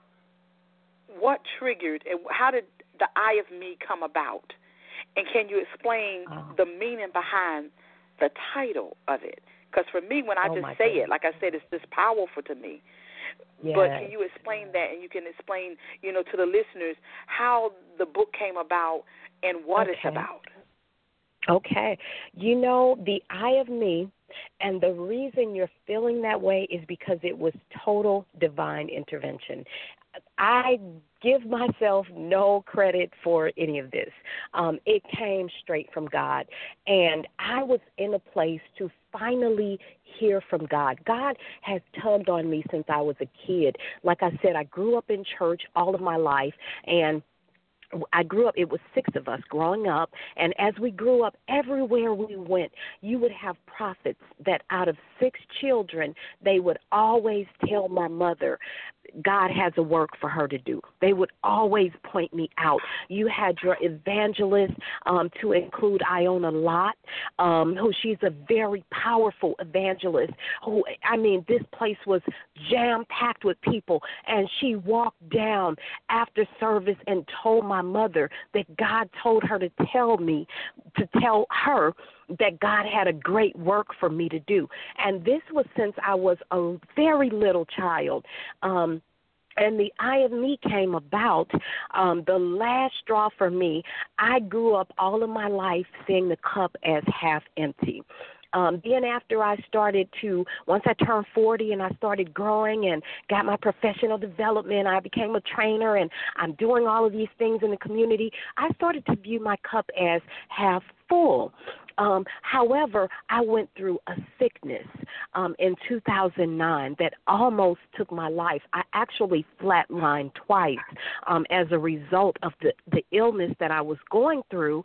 triggered, and how did the I of me come about? And can you explain the meaning behind the title of it? Because for me, when I just say it, like I said, it's just powerful to me. But can you explain that, and you can explain, to the listeners how the book came about and what it's about? Okay. The I of me, and the reason you're feeling that way is because it was total divine intervention. I give myself no credit for any of this. It came straight from God, and I was in a place to finally hear from God. God has tugged on me since I was a kid. Like I said, I grew up in church all of my life, and I grew up, it was 6 of us growing up, and as we grew up, everywhere we went, you would have prophets that out of 6 children, they would always tell my mother, God has a work for her to do. They would always point me out. You had your evangelist, to include Iona Lott, who she's a very powerful evangelist. This place was jam-packed with people, and she walked down after service and told my mother that God told her to tell her that God had a great work for me to do. And this was since I was a very little child. And the I of me came about, the last straw for me. I grew up all of my life seeing the cup as half empty. Then after once I turned 40 and I started growing and got my professional development, I became a trainer and I'm doing all of these things in the community, I started to view my cup as half full. However, I went through a sickness in 2009 that almost took my life. I actually flatlined twice as a result of the illness that I was going through.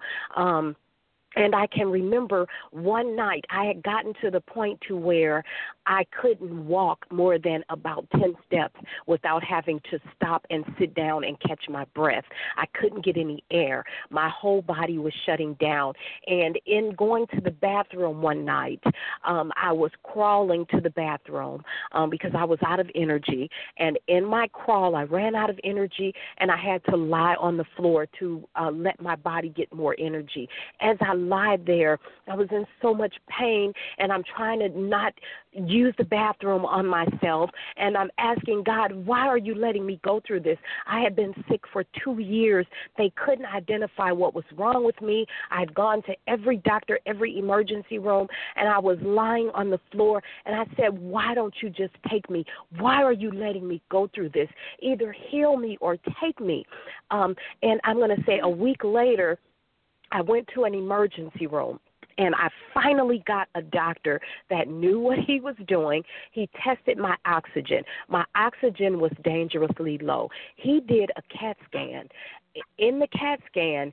And I can remember one night I had gotten to the point to where I couldn't walk more than about 10 steps without having to stop and sit down and catch my breath. I couldn't get any air. My whole body was shutting down. And in going to the bathroom one night, I was crawling to the bathroom because I was out of energy. And in my crawl, I ran out of energy, and I had to lie on the floor to let my body get more energy. As I lied there, I was in so much pain, and I'm trying to not use the bathroom on myself, and I'm asking God, why are you letting me go through this? I had been sick for 2 years. They couldn't identify what was wrong with me. I'd gone to every doctor, every emergency room, and I was lying on the floor, and I said, why don't you just take me? Why are you letting me go through this? Either heal me or take me. And I'm going to say a week later, I went to an emergency room, and I finally got a doctor that knew what he was doing. He tested my oxygen. My oxygen was dangerously low. He did a CAT scan. In the CAT scan,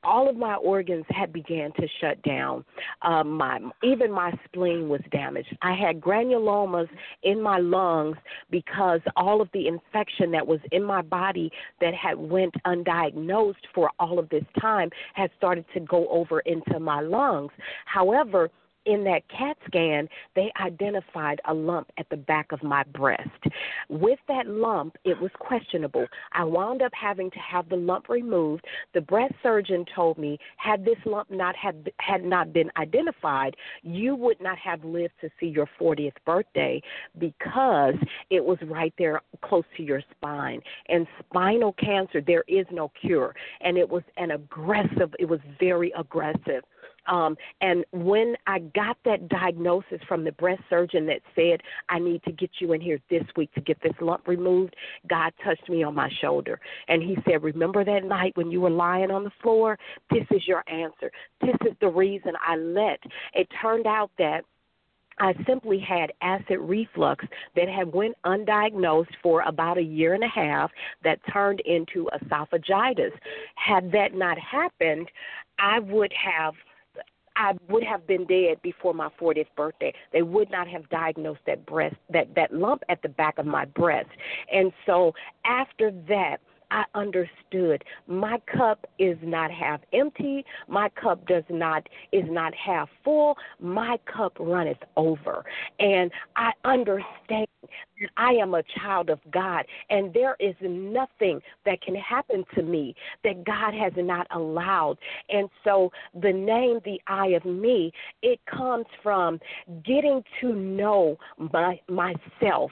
all of my organs had began to shut down. Even my spleen was damaged. I had granulomas in my lungs because all of the infection that was in my body that had went undiagnosed for all of this time had started to go over into my lungs. However, in that CAT scan, they identified a lump at the back of my breast. With that lump, it was questionable. I wound up having to have the lump removed. The breast surgeon told me, had this lump had not been identified, you would not have lived to see your 40th birthday because it was right there close to your spine. And spinal cancer, there is no cure. And it was very aggressive. And when I got that diagnosis from the breast surgeon that said, I need to get you in here this week to get this lump removed, God touched me on my shoulder. And he said, remember that night when you were lying on the floor? This is your answer. This is the reason I let. It turned out that I simply had acid reflux that had went undiagnosed for about a year and a half that turned into esophagitis. Had that not happened, I would have been dead before my 40th birthday. They would not have diagnosed that lump at the back of my breast. And so after that, I understood my cup is not half empty. My cup is not half full. My cup runneth over. And I understand that I am a child of God, and there is nothing that can happen to me that God has not allowed. And so the name, the I of me, it comes from getting to know myself.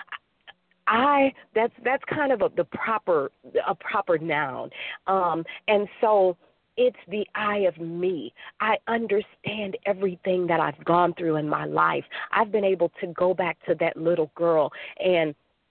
That's kind of a proper noun. And so it's the I of me. I understand everything that I've gone through in my life. I've been able to go back to that little girl and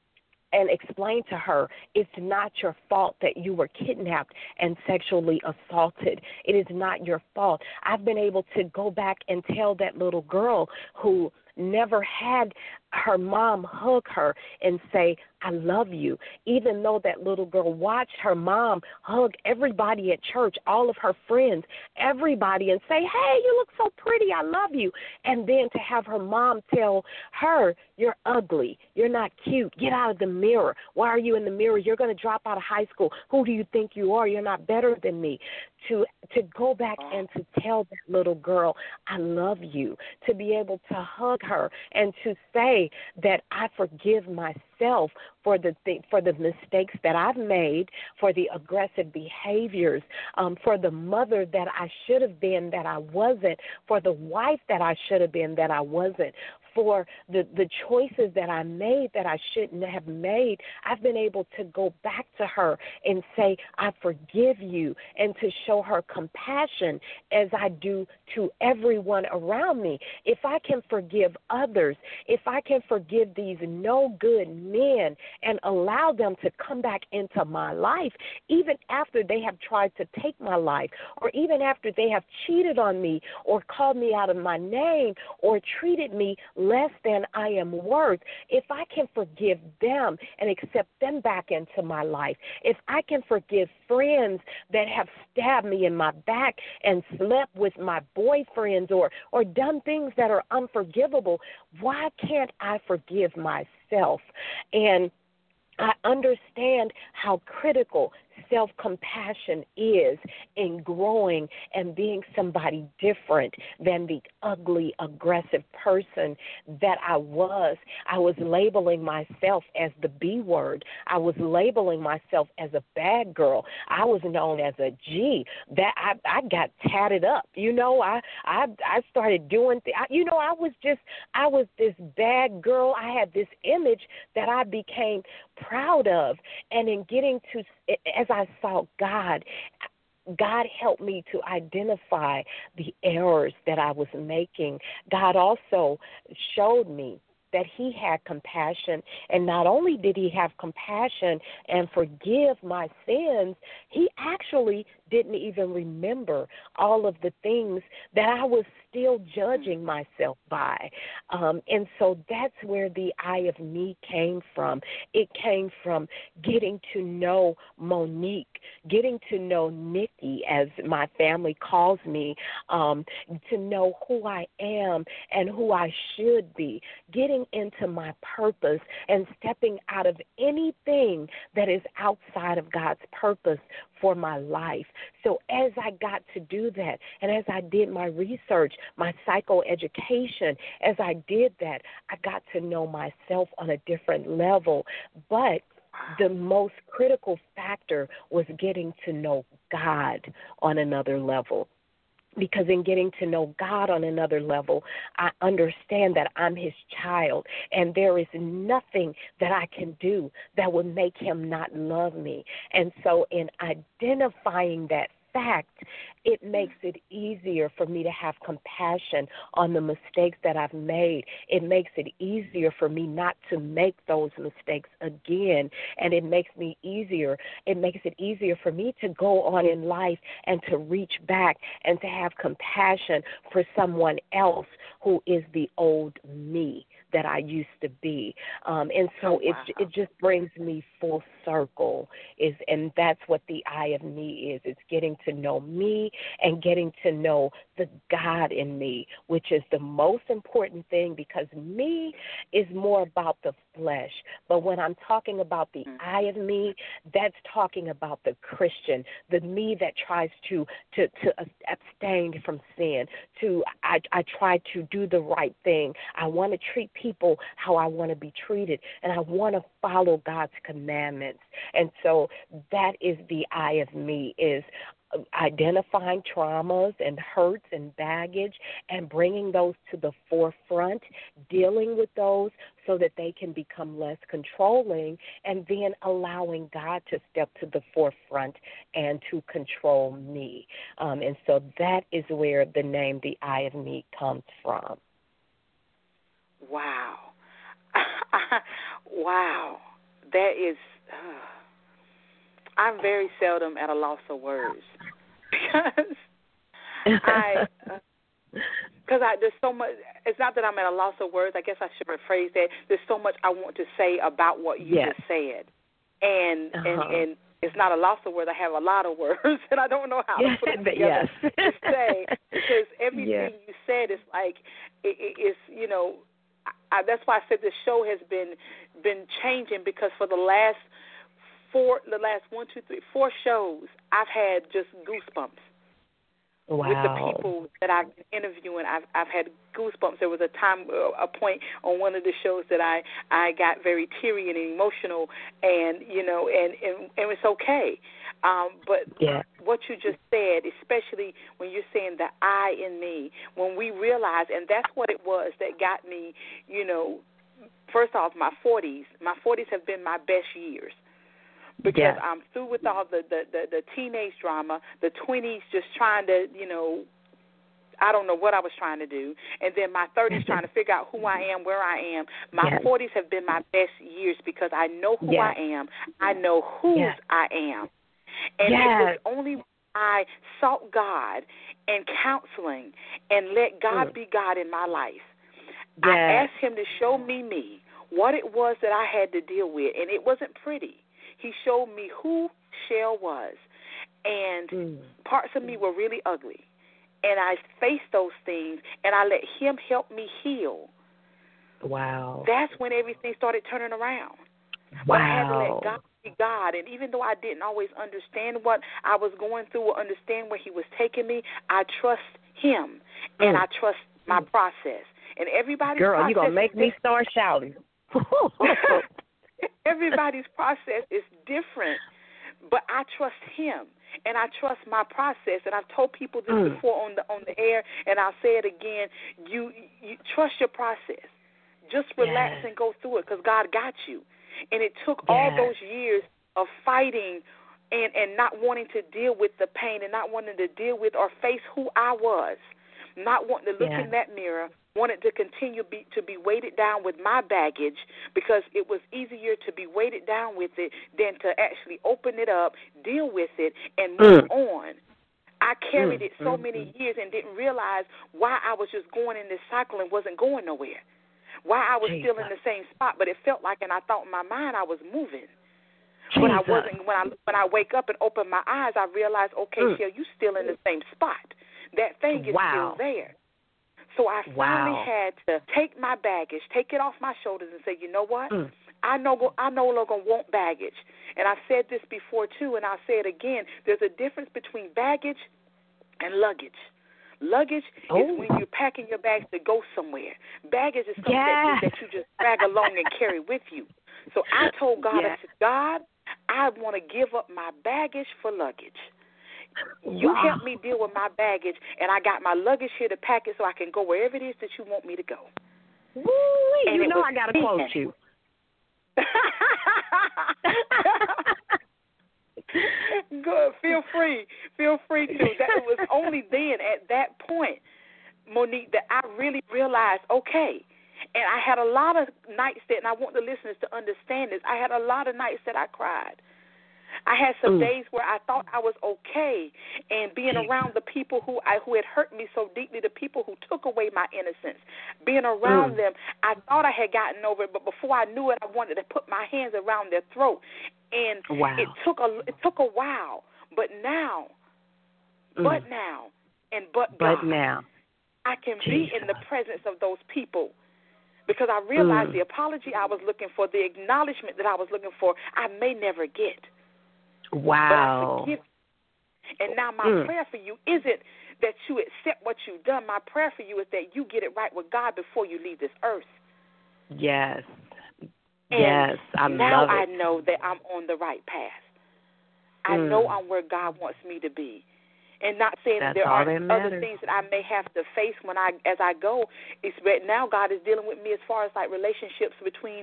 explain to her, it's not your fault that you were kidnapped and sexually assaulted. It is not your fault. I've been able to go back and tell that little girl who never had her mom hug her and say, I love you, even though that little girl watched her mom hug everybody at church, all of her friends, everybody, and say, hey, you look so pretty, I love you. And then to have her mom tell her, you're ugly, you're not cute, get out of the mirror. Why are you in the mirror? You're going to drop out of high school. Who do you think you are? You're not better than me. To go back and to tell that little girl, I love you, to be able to hug her and to say that I forgive myself for the mistakes that I've made, for the aggressive behaviors, for the mother that I should have been that I wasn't, for the wife that I should have been that I wasn't, for the choices that I made that I shouldn't have made. I've been able to go back to her and say, I forgive you, and to show her compassion as I do to everyone around me. If I can forgive others, if I can forgive these no good men and allow them to come back into my life, even after they have tried to take my life, or even after they have cheated on me or called me out of my name or treated me less than I am worth, if I can forgive them and accept them back into my life, if I can forgive friends that have stabbed me in my back and slept with my boyfriends or done things that are unforgivable, why can't I forgive myself? And I understand how critical self-compassion is in growing and being somebody different than the ugly, aggressive person that I was. I was labeling myself as the B word. I was labeling myself as a bad girl. I was known as a G. That I got tatted up. I started doing I was this bad girl. I had this image that I became proud of, and in getting to as I saw God helped me to identify the errors that I was making. God also showed me that he had compassion, and not only did he have compassion and forgive my sins, he actually didn't even remember all of the things that I was still judging myself by. And so that's where the I of me came from. It came from getting to know Monique, getting to know Nikki, as my family calls me, to know who I am and who I should be, getting into my purpose and stepping out of anything that is outside of God's purpose for my life. So as I got to do that, and as I did my research, my psychoeducation, as I did that, I got to know myself on a different level. But the most critical factor was getting to know God on another level. Because in getting to know God on another level, I understand that I'm his child, and there is nothing that I can do that would make him not love me. And so in identifying that fact, it makes it easier for me to have compassion on the mistakes that I've made. It makes it easier for me not to make those mistakes again, and it makes it easier for me to go on in life and to reach back and to have compassion for someone else who is the old me that I used to be. And so it just brings me full circle, and that's what the I of me is. It's getting to know me and getting to know the God in me, which is the most important thing, because me is more about the flesh. But when I'm talking about the I of me, that's talking about the Christian, the me that tries to abstain from sin, I try to do the right thing. I want to treat people how I want to be treated, and I want to follow God's commandments. And so that is the I of me, is identifying traumas and hurts and baggage and bringing those to the forefront, dealing with those so that they can become less controlling, and then allowing God to step to the forefront and to control me. And so that is where the name The I of Me comes from. Wow. Wow. That is... I'm very seldom at a loss of words because there's so much. It's not that I'm at a loss of words. I guess I should rephrase that. There's so much I want to say about what you just said, and it's not a loss of words. I have a lot of words, and I don't know how to put it together to say, because everything you said is like it's that's why I said the show has been changing, because for the last 4 shows, I've had just goosebumps. Wow. With the people that I've been interviewing. I've had goosebumps. There was a point on one of the shows that I got very teary and emotional, and it's okay. But what you just said, especially when you're saying the I in me, when we realize, and that's what it was that got me, first off, my 40s. My 40s have been my best years. Because I'm through with all the teenage drama, the 20s just trying to, I don't know what I was trying to do, and then my 30s trying to figure out who I am, where I am. My 40s have been my best years because I know who I am. I know whose I am. And it was only when I sought God and counseling and let God be God in my life. I asked him to show me what it was that I had to deal with, and it wasn't pretty. He showed me who Shell was, and parts of me were really ugly. And I faced those things, and I let him help me heal. Wow. That's when everything started turning around. Wow. But I had to let God be God, and even though I didn't always understand what I was going through or understand where he was taking me, I trust him, and I trust my process. And everybody's Girl, process, you're going to make me start shouting. Everybody's process is different, but I trust him, and I trust my process. And I've told people this before on the air, and I'll say it again. You trust your process. Just relax and go through it, because God got you. And it took all those years of fighting and not wanting to deal with the pain and not wanting to deal with or face who I was, not wanting to look in that mirror wanted to continue to be weighted down with my baggage because it was easier to be weighted down with it than to actually open it up, deal with it, and move on. I carried it so many years and didn't realize why I was just going in this cycle and wasn't going nowhere. Why I was still in the same spot, but it felt like, and I thought in my mind I was moving. But I wasn't. When I wake up and open my eyes, I realize, okay, Shell, you still in the same spot. That thing is still there. So I finally had to take my baggage, take it off my shoulders, and say, you know what? I no longer want baggage. And I've said this before, too, and I'll say it again. There's a difference between baggage and luggage. Luggage is when you're packing your bags to go somewhere. Baggage is something that you just drag along and carry with you. So I told God, I said, God, I want to give up my baggage for luggage. You help me deal with my baggage, and I got my luggage here to pack it so I can go wherever it is that you want me to go. Woo-wee, you know I got to quote you. Good. Feel free to. That it was only then at that point, Monique, that I really realized, okay. And I had a lot of nights that, and I want the listeners to understand this, I had a lot of nights that I cried. I had some days where I thought I was okay, and being around the people who had hurt me so deeply, the people who took away my innocence, being around them, I thought I had gotten over it, but before I knew it, I wanted to put my hands around their throat, and it took a while. But now, now, I can be in the presence of those people. Because I realized the apology I was looking for, the acknowledgement that I was looking for, I may never get. Wow. But I forgive you. And now my prayer for you isn't that you accept what you've done. My prayer for you is that you get it right with God before you leave this earth. Yes. And I now love it. I know that I'm on the right path. I know I'm where God wants me to be. And not saying that there aren't other things that I may have to face as I go. It's right now God is dealing with me as far as like relationships between,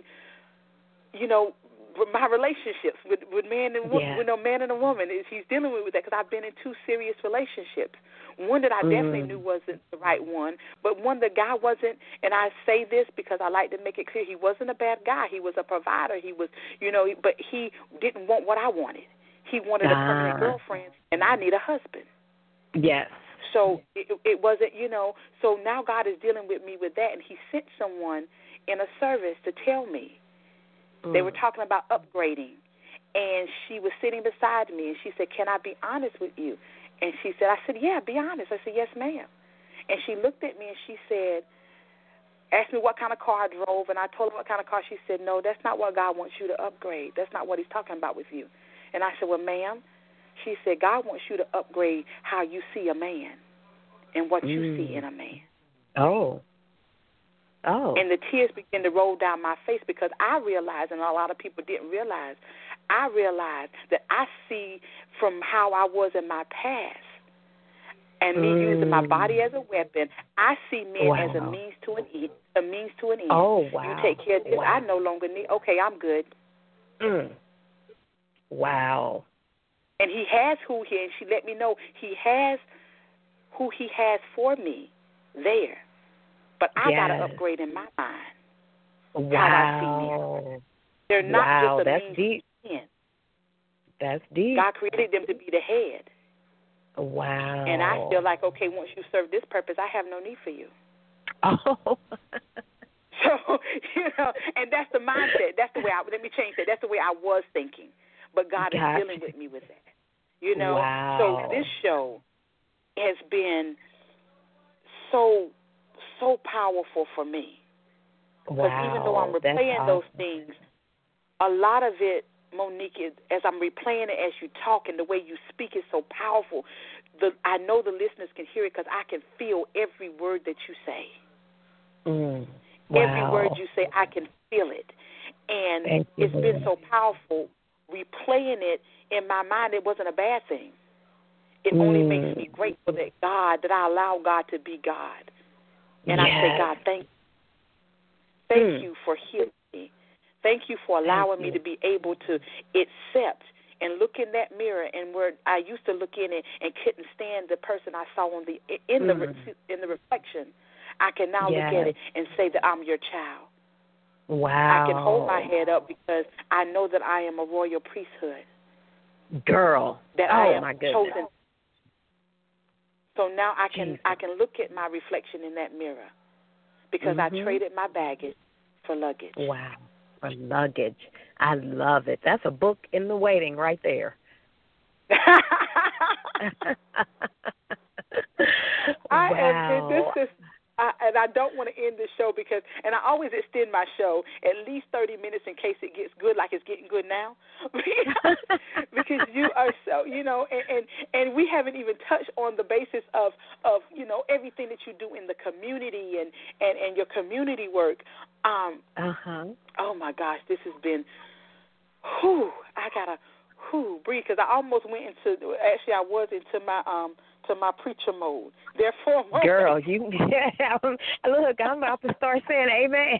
my relationships with man and woman, man and a woman. He's dealing with that because I've been in 2 serious relationships. One that I definitely knew wasn't the right one, but one the guy wasn't. And I say this because I like to make it clear he wasn't a bad guy. He was a provider. He was, but he didn't want what I wanted. He wanted a permanent girlfriend, and I need a husband. Yes. So it wasn't, so now God is dealing with me with that, and he sent someone in a service to tell me. They were talking about upgrading, and she was sitting beside me, and she said, can I be honest with you? And she said, I said, yeah, be honest. I said, yes, ma'am. And she looked at me, and she said, asked me what kind of car I drove, and I told her what kind of car. She said, no, that's not what God wants you to upgrade. That's not what he's talking about with you. And I said, well, ma'am, she said, God wants you to upgrade how you see a man and what you see in a man. Oh. And the tears began to roll down my face because I realized, and a lot of people didn't realize, I realized that I see from how I was in my past and me using my body as a weapon, I see men as a means to an end. Oh, wow. You take care of this. I no longer need, okay, I'm good. Wow. And he has and she let me know he has who he has for me there. But I got to upgrade in my mind. Wow. How I see men. They're not just a means deep. to end. That's deep. God created them to be the head. Wow. And I feel like, okay, once you serve this purpose, I have no need for you. Oh. So, and that's the mindset. That's the way let me change that. That's the way I was thinking. But God is dealing with me with that. Wow. So this show has been so powerful for me. Because even though I'm replaying those things, a lot of it, Monique, as I'm replaying it as you talk and the way you speak is so powerful, I know the listeners can hear it because I can feel every word that you say. Every word you say, I can feel it. And it's been so powerful. Replaying it in my mind, it wasn't a bad thing. It only makes me grateful that I allow God to be God. And I say, God, thank you. Thank you for healing me. Thank you for allowing me to be able to accept and look in that mirror, and where I used to look in it and couldn't stand the person I saw in the reflection. I can now look at it and say that I'm your child. Wow. I can hold my head up because I know that I am a royal priesthood. Girl. That I am my goodness. chosen. So now I can look at my reflection in that mirror because I traded my baggage for luggage. Wow. For luggage. I love it. That's a book in the waiting right there. And I don't want to end the show because, and I always extend my show at least 30 minutes in case it gets good, like it's getting good now, because you are so, and we haven't even touched on the basis of everything that you do in the community and your community work. Oh my gosh, this has been, I gotta breathe because I almost went into, actually I was into my preacher mode. Therefore, girl, you look, I'm about to start saying amen.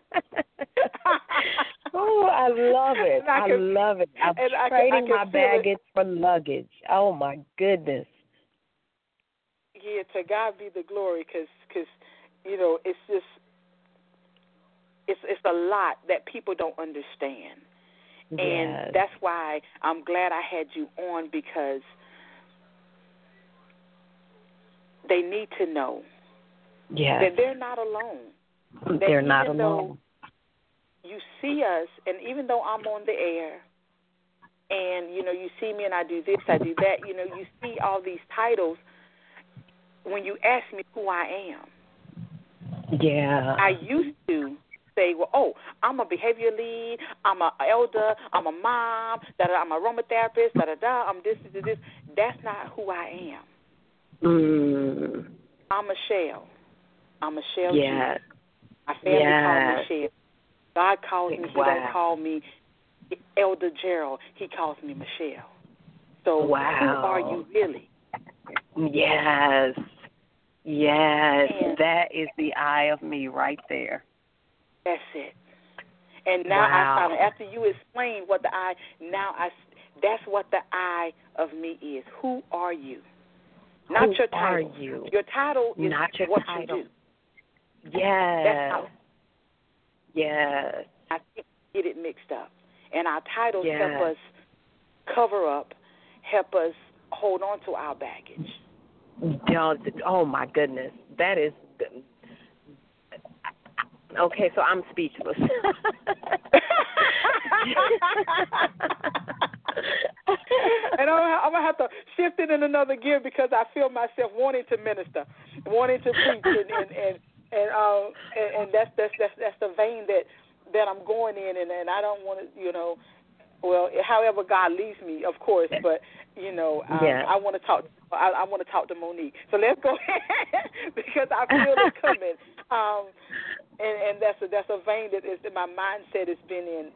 I love it. I love it. I'm trading my baggage for luggage. Oh my goodness. Yeah, to God be the glory, because it's just it's a lot that people don't understand, and that's why I'm glad I had you on, because they need to know that they're not alone. They're not alone. You see us, and even though I'm on the air, and you see me and I do this, I do that. You see all these titles. When you ask me who I am, I used to say, well, I'm a behavior lead, I'm an elder, I'm a mom, I'm a aromatherapist, I'm this. That's not who I am. I'm Michelle. I'm Michelle. Yes. My family calls me Michelle. God calls me. He don't call me Elder Gerald. He calls me Michelle. So who are you really? Yes. And that is the I of me right there. That's it. And now I found, after you explain what the I, that's what the I of me is. Who are you? Not your title. Are you? Your title is not your what title. you do. Yes. That's how. Yes. I think we get it mixed up. And our titles help us cover up, help us hold on to our baggage. Oh, my goodness. That is good. Okay, so I'm speechless. And I'm going to have to shift it in another gear because I feel myself wanting to minister, wanting to preach, and that's the vein that I'm going in, and I don't want to, well, however God leads me, of course, but I want to talk. I want to talk to Monique. So let's go ahead because I feel it coming. And that's a vein that is my mindset has been in,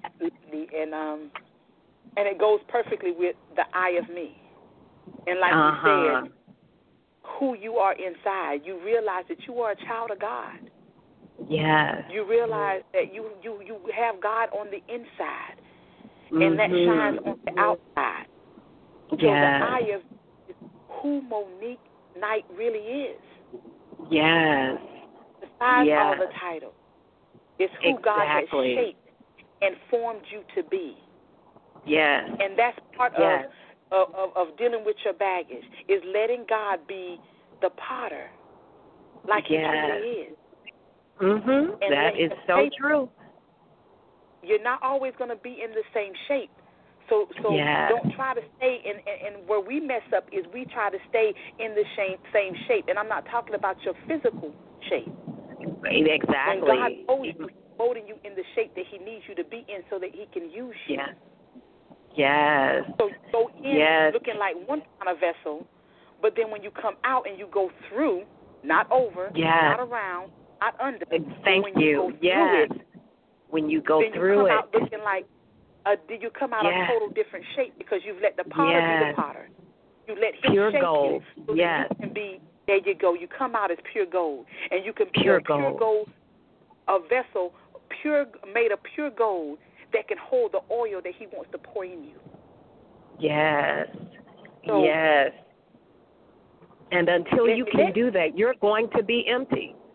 and it goes perfectly with the I of me. And like you said, who you are inside, you realize that you are a child of God. Yes. You realize that you have God on the inside, and that shines on the outside. So the I of who Monique Knight really is. Yes. Besides all the titles, it's who God has shaped and formed you to be. Yes. And that's part of dealing with your baggage, is letting God be the potter like he truly is. And that is so true. You're not always going to be in the same shape. So don't try to stay in, and where we mess up is we try to stay in the same shape. And I'm not talking about your physical shape. Exactly. And God is molding you in the shape that he needs you to be in so that he can use you. Yes. So you go in looking like one kind of vessel, but then when you come out and you go through, not over, not around, not under. Thank you. When you go through it, you come out looking like you come out a total different shape because you've let the potter be the potter. You let him pure shape gold. you so that you can be. There you go. You come out as pure gold, and you can be pure gold, a vessel made of pure gold that can hold the oil that he wants to pour in you. Yes. And until you can do that, you're going to be empty.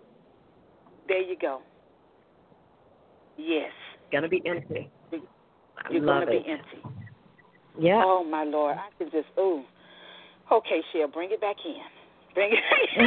There you go. Yes. Going to be empty. You're going to be empty. Yeah. Oh, my Lord. I can just, Okay, Shell, bring it back in. Bring it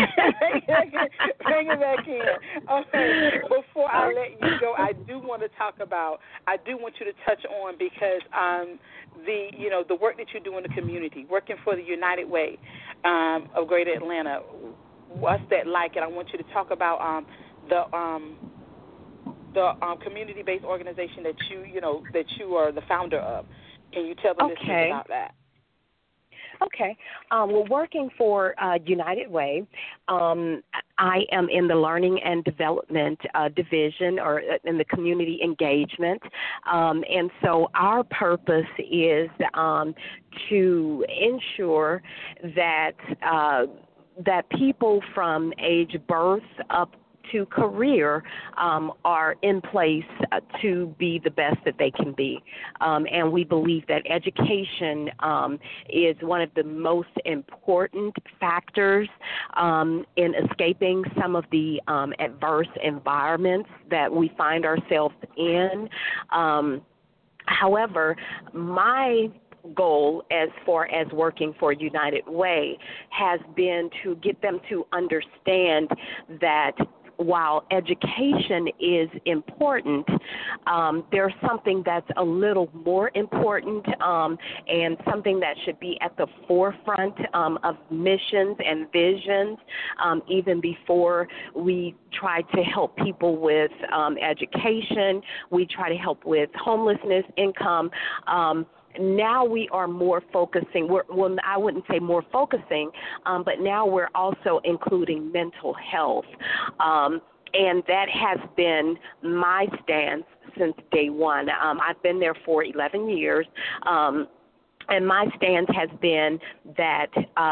back in. Okay, before I let you go, I do want you to touch on, because the work that you do in the community, working for the United Way of Greater Atlanta, what's that like? And I want you to talk about the community-based organization that you are the founder of. Can you tell the listeners about that? Okay. Well, working for United Way, I am in the Learning and Development division, or in the community engagement. And so our purpose is to ensure that that people from age birth up to career are in place to be the best that they can be. And we believe that education is one of the most important factors in escaping some of the adverse environments that we find ourselves in. However, my goal as far as working for United Way has been to get them to understand that while education is important, there's something that's a little more important and something that should be at the forefront of missions and visions, even before we try to help people with education. We try to help with homelessness, income. Now we are more focusing, I wouldn't say more focusing, but now we're also including mental health. And that has been my stance since day one. I've been there for 11 years. And my stance has been that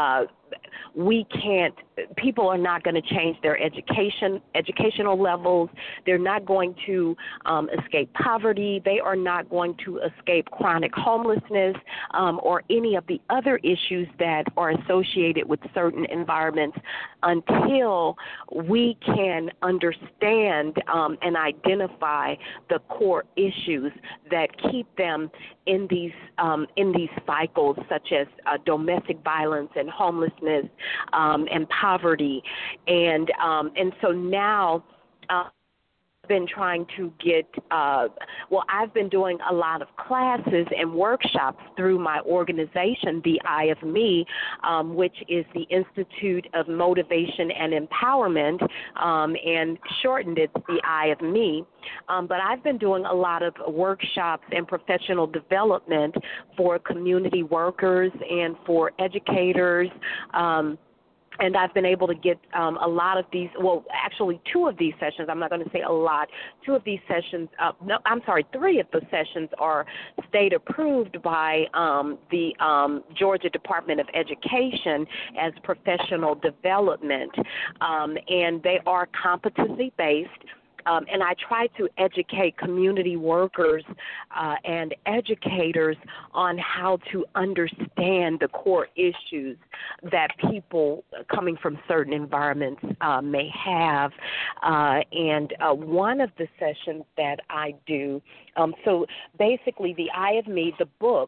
people are not going to change their educational levels. They're not going to escape poverty. They are not going to escape chronic homelessness or any of the other issues that are associated with certain environments until we can understand and identify the core issues that keep them in these cycles, such as domestic violence and homelessness and poverty, and so now I've been trying to get. I've been doing a lot of classes and workshops through my organization, the Eye of Me, which is the Institute of Motivation and Empowerment, and shortened it's the Eye of Me. But I've been doing a lot of workshops and professional development for community workers and for educators. And I've been able to get a lot of these, actually 2 of these sessions, I'm not going to say a lot, 2 of these sessions, 3 of the sessions are state approved by the Georgia Department of Education as professional development, and they are competency-based. And I try to educate community workers and educators on how to understand the core issues that people coming from certain environments may have. And one of the sessions that I do, so basically the Eye of Me, the book,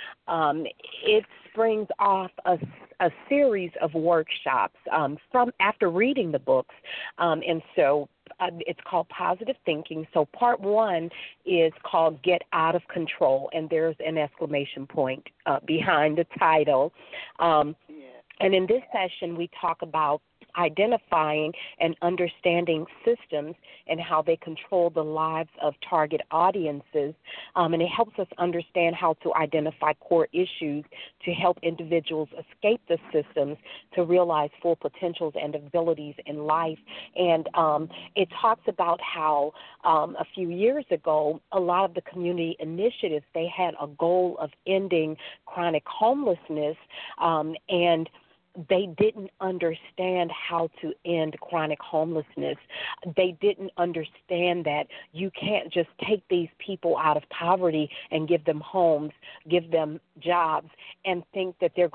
it springs off a series of workshops from after reading the books. And so it's called Positive Thinking. So part 1 is called Get Out of Control, and there's an exclamation point behind the title. And in this session, we talk about identifying and understanding systems and how they control the lives of target audiences. And it helps us understand how to identify core issues to help individuals escape the systems to realize full potentials and abilities in life. And it talks about how a few years ago, a lot of the community initiatives, they had a goal of ending chronic homelessness, and they didn't understand how to end chronic homelessness. They didn't understand that you can't just take these people out of poverty and give them homes, give them jobs, and think that they're going to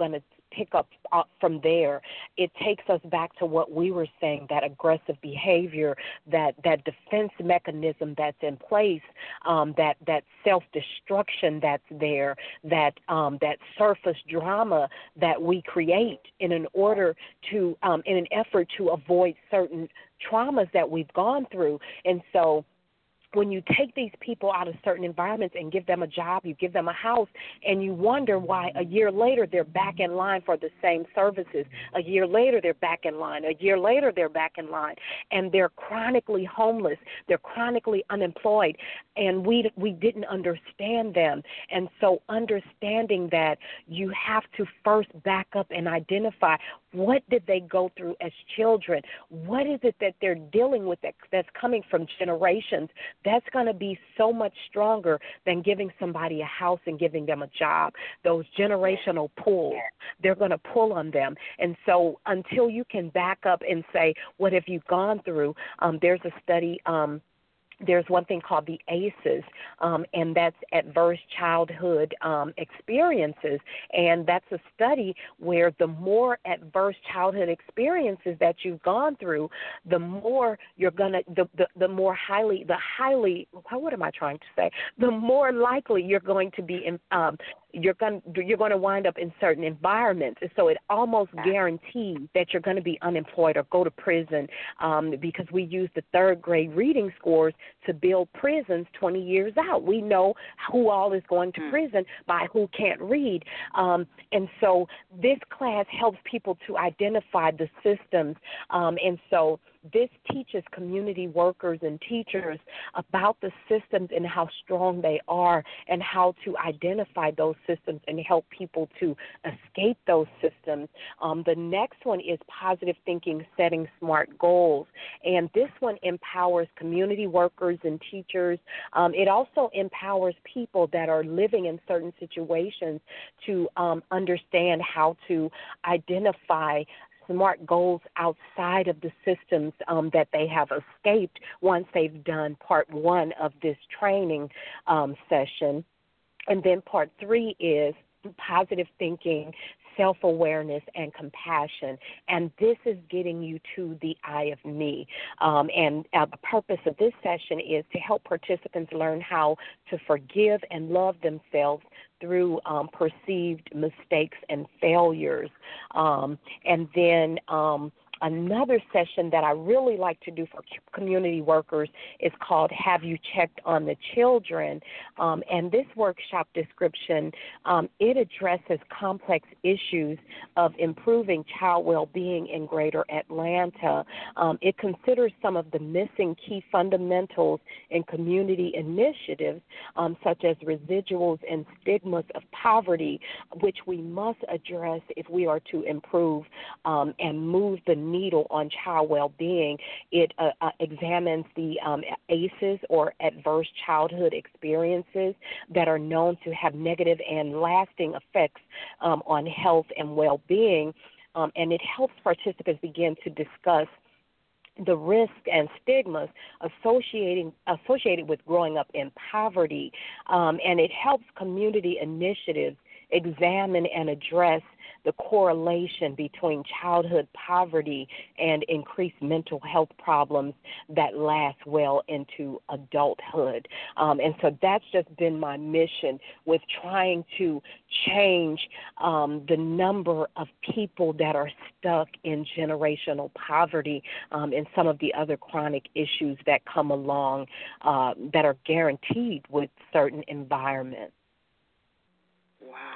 pick up from there, it takes us back to what we were saying, that aggressive behavior, that defense mechanism that's in place, that self-destruction that's there, that surface drama that we create in an effort to avoid certain traumas that we've gone through. And so when you take these people out of certain environments and give them a job, you give them a house, and you wonder why a year later they're back in line for the same services. A year later they're back in line. A year later they're back in line. And they're chronically homeless. They're chronically unemployed. And we didn't understand them. And so understanding that, you have to first back up and identify, what did they go through as children? What is it that they're dealing with that's coming from generations? That's going to be so much stronger than giving somebody a house and giving them a job. Those generational pulls, they're going to pull on them. And so until you can back up and say, what have you gone through? There's a study, there's one thing called the ACEs, and that's Adverse Childhood Experiences. And that's a study where the more adverse childhood experiences that you've gone through, the more you're going to, the more the more likely you're going to be you're going to wind up in certain environments. And so it almost guarantees that you're going to be unemployed or go to prison, because we use the third grade reading scores to build prisons 20 years out. We know who all is going to prison by who can't read. And so this class helps people to identify the systems. And so this teaches community workers and teachers about the systems and how strong they are, and how to identify those systems and help people to escape those systems. The next one is positive thinking, setting smart goals. And this one empowers community workers and teachers. It also empowers people that are living in certain situations to understand how to identify smart goals outside of the systems that they have escaped once they've done part one of this training session. And then part 3 is positive thinking, self-awareness, and compassion. And this is getting you to the I of me. And the purpose of this session is to help participants learn how to forgive and love themselves through perceived mistakes and failures. And then another session that I really like to do for community workers is called Have You Checked on the Children? And this workshop description, it addresses complex issues of improving child well-being in Greater Atlanta. It considers some of the missing key fundamentals in community initiatives, such as residuals and stigmas of poverty, which we must address if we are to improve and move the needle on child well-being. It examines the ACEs, or adverse childhood experiences, that are known to have negative and lasting effects on health and well-being, and it helps participants begin to discuss the risk and stigmas associated with growing up in poverty, and it helps community initiatives examine and address the correlation between childhood poverty and increased mental health problems that last well into adulthood. And so that's just been my mission with trying to change the number of people that are stuck in generational poverty and some of the other chronic issues that come along that are guaranteed with certain environments. Wow.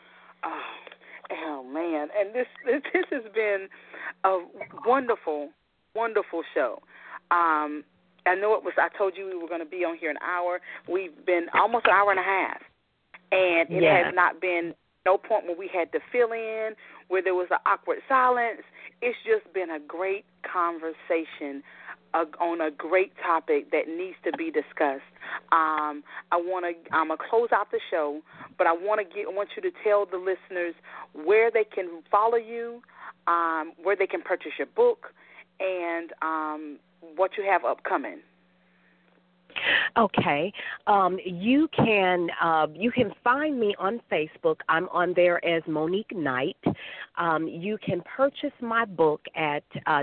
Oh man, and this has been a wonderful, wonderful show. I know it was. I told you we were going to be on here an hour. We've been almost an hour and a half, and it has not been no point where we had to fill in, where there was an awkward silence. It's just been a great conversation on a great topic that needs to be discussed. I'm gonna close out the show, but I want you to tell the listeners where they can follow you, where they can purchase your book, and what you have upcoming. Okay. You can find me on Facebook. I'm on there as Monique Knight. You can purchase my book at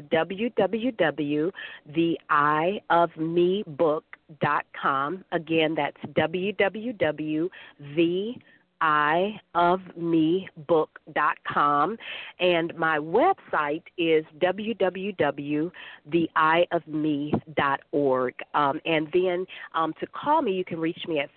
www.theiofmebook.com. Again, that's www.theiofmebook.com, and my website is www.theiofme.org. And then to call me, you can reach me at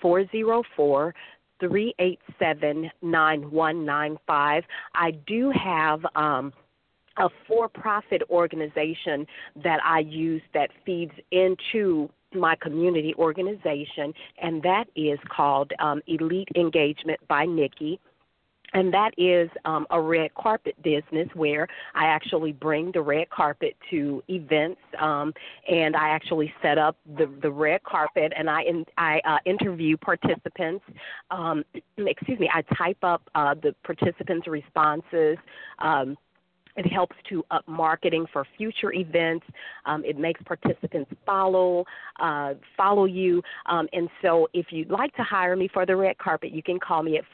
404-387-9195. I do have a for-profit organization that I use that feeds into my community organization, and that is called Elite Engagement by Nikki. And that is a red carpet business where I actually bring the red carpet to events, and I actually set up the red carpet, and I interview participants. I type up the participants' responses. It helps to up marketing for future events. It makes participants follow you. And so if you'd like to hire me for the red carpet, you can call me at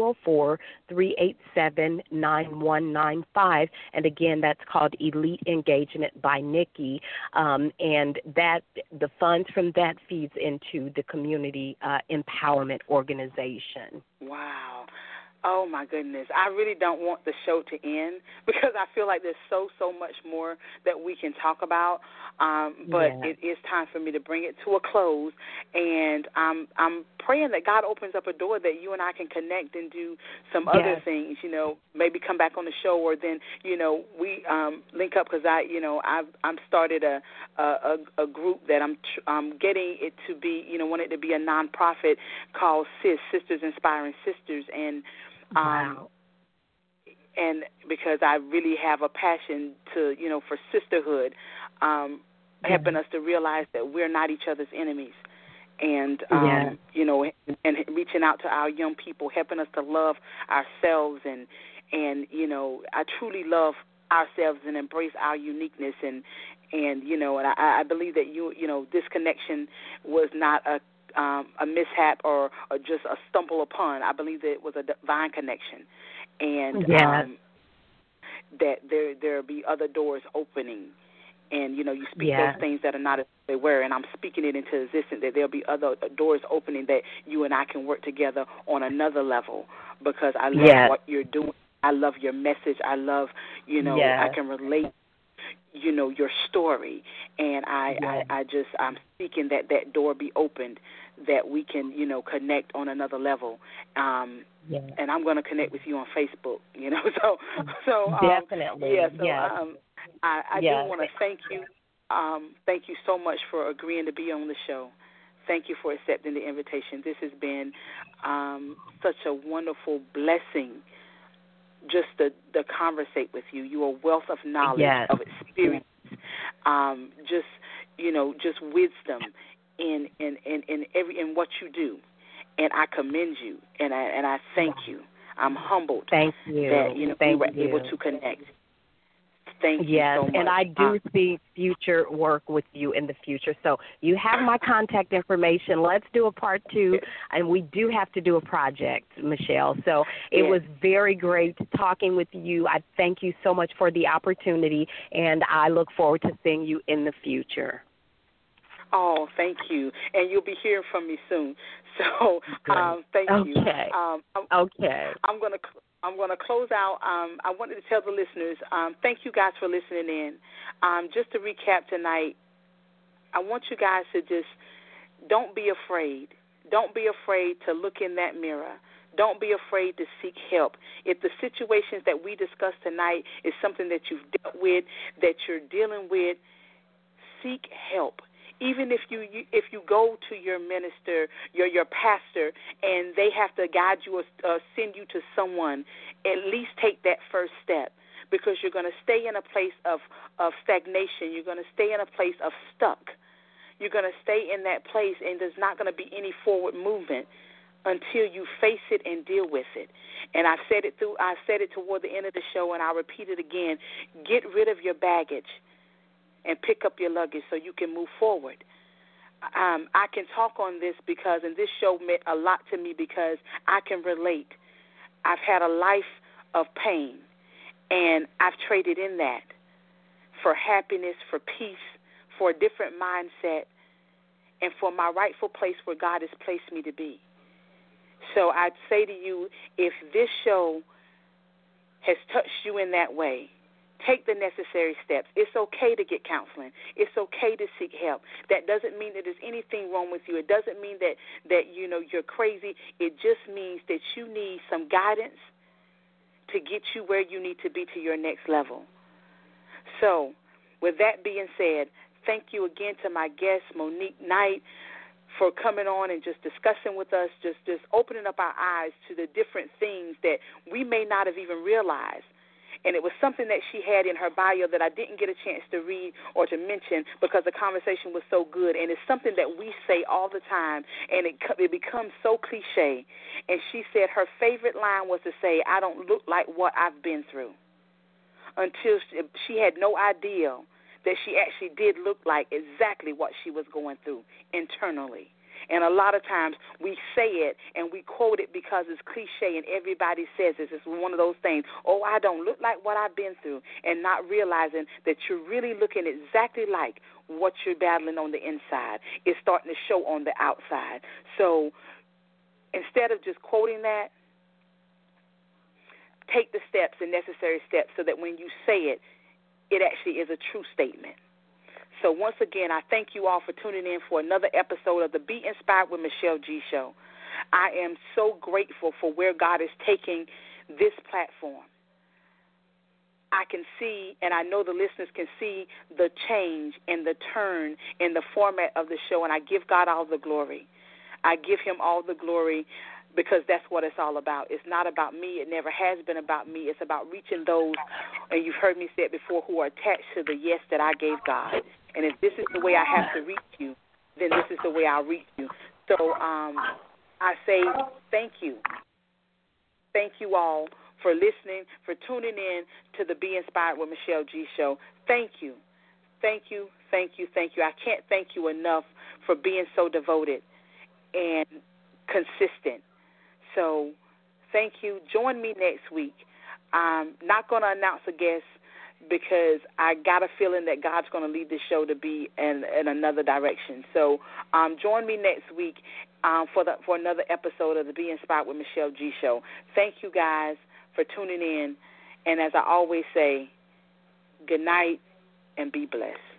404-387-9195. And again, that's called Elite Engagement by Nikki. And that the funds from that feeds into the community empowerment organization. Wow. Oh, my goodness. I really don't want the show to end because I feel like there's so much more that we can talk about. But it is time for me to bring it to a close. And I'm praying that God opens up a door that you and I can connect and do some other things, maybe come back on the show, or then, we link up because I've started a group that I'm getting it to be, want it to be a nonprofit called Sisters Inspiring Sisters. And and because I really have a passion to, for sisterhood, helping us to realize that we're not each other's enemies. And, and reaching out to our young people, helping us to love ourselves. And I truly love ourselves and embrace our uniqueness. And I believe that this connection was not a mishap or just a stumble upon. I believe that it was a divine connection, and that there'll be other doors opening. And, you speak those things that are not as they were, and I'm speaking it into existence, that there'll be other doors opening that you and I can work together on another level, because I love what you're doing. I love your message. I love, I can relate, your story. And I'm speaking that door be opened, that we can, connect on another level. And I'm going to connect with you on Facebook, so definitely. I do want to thank you. Thank you so much for agreeing to be on the show. Thank you for accepting the invitation. This has been such a wonderful blessing just to conversate with you. You're a wealth of knowledge, of experience, just wisdom in what you do. And I commend you, and I thank you. I'm humbled that we were able to connect. Thank you so much. And I do see future work with you in the future. So you have my contact information. Let's do a part 2, and we do have to do a project, Michelle. So it was very great talking with you. I thank you so much for the opportunity, and I look forward to seeing you in the future. Oh, thank you. And you'll be hearing from me soon. So thank you. Okay. I'm going to close out. I wanted to tell the listeners, thank you guys for listening in. Just to recap tonight, I want you guys to just don't be afraid. Don't be afraid to look in that mirror. Don't be afraid to seek help. If the situations that we discussed tonight is something that you've dealt with, that you're dealing with, seek help. Even if you go to your minister, your pastor, and they have to guide you or send you to someone, at least take that first step, because you're going to stay in a place of stagnation. You're going to stay in a place of stuck. You're going to stay in that place, and there's not going to be any forward movement until you face it and deal with it. And I said it toward the end of the show, and I'll repeat it again. Get rid of your baggage and pick up your luggage so you can move forward. I can talk on this because, and this show meant a lot to me because I can relate. I've had a life of pain, and I've traded in that for happiness, for peace, for a different mindset, and for my rightful place where God has placed me to be. So I'd say to you, if this show has touched you in that way, take the necessary steps. It's okay to get counseling. It's okay to seek help. That doesn't mean that there's anything wrong with you. It doesn't mean that you're crazy. It just means that you need some guidance to get you where you need to be to your next level. So, with that being said, thank you again to my guest, Monique Knight, for coming on and just discussing with us, just opening up our eyes to the different things that we may not have even realized. And it was something that she had in her bio that I didn't get a chance to read or to mention because the conversation was so good. And it's something that we say all the time, and it becomes so cliche. And she said her favorite line was to say, "I don't look like what I've been through," until she had no idea that she actually did look like exactly what she was going through internally. And a lot of times we say it and we quote it because it's cliche and everybody says it. It's one of those things, oh, I don't look like what I've been through, and not realizing that you're really looking exactly like what you're battling on the inside. It's starting to show on the outside. So instead of just quoting that, take the steps and necessary steps so that when you say it, it actually is a true statement. So once again, I thank you all for tuning in for another episode of the Be Inspired with Michelle G Show. I am so grateful for where God is taking this platform. I can see, and I know the listeners can see, the change and the turn in the format of the show, and I give God all the glory. I give him all the glory because that's what it's all about. It's not about me. It never has been about me. It's about reaching those, and you've heard me say it before, who are attached to the yes that I gave God. And if this is the way I have to reach you, then this is the way I'll reach you. So I say thank you. Thank you all for listening, for tuning in to the Be Inspired with Michelle G Show. Thank you. Thank you, thank you, thank you. I can't thank you enough for being so devoted and consistent. So thank you. Join me next week. I'm not going to announce a guest because I got a feeling that God's going to lead this show to be in another direction. So join me next week for another episode of the Be Inspired with Michelle G Show. Thank you guys for tuning in. And as I always say, good night and be blessed.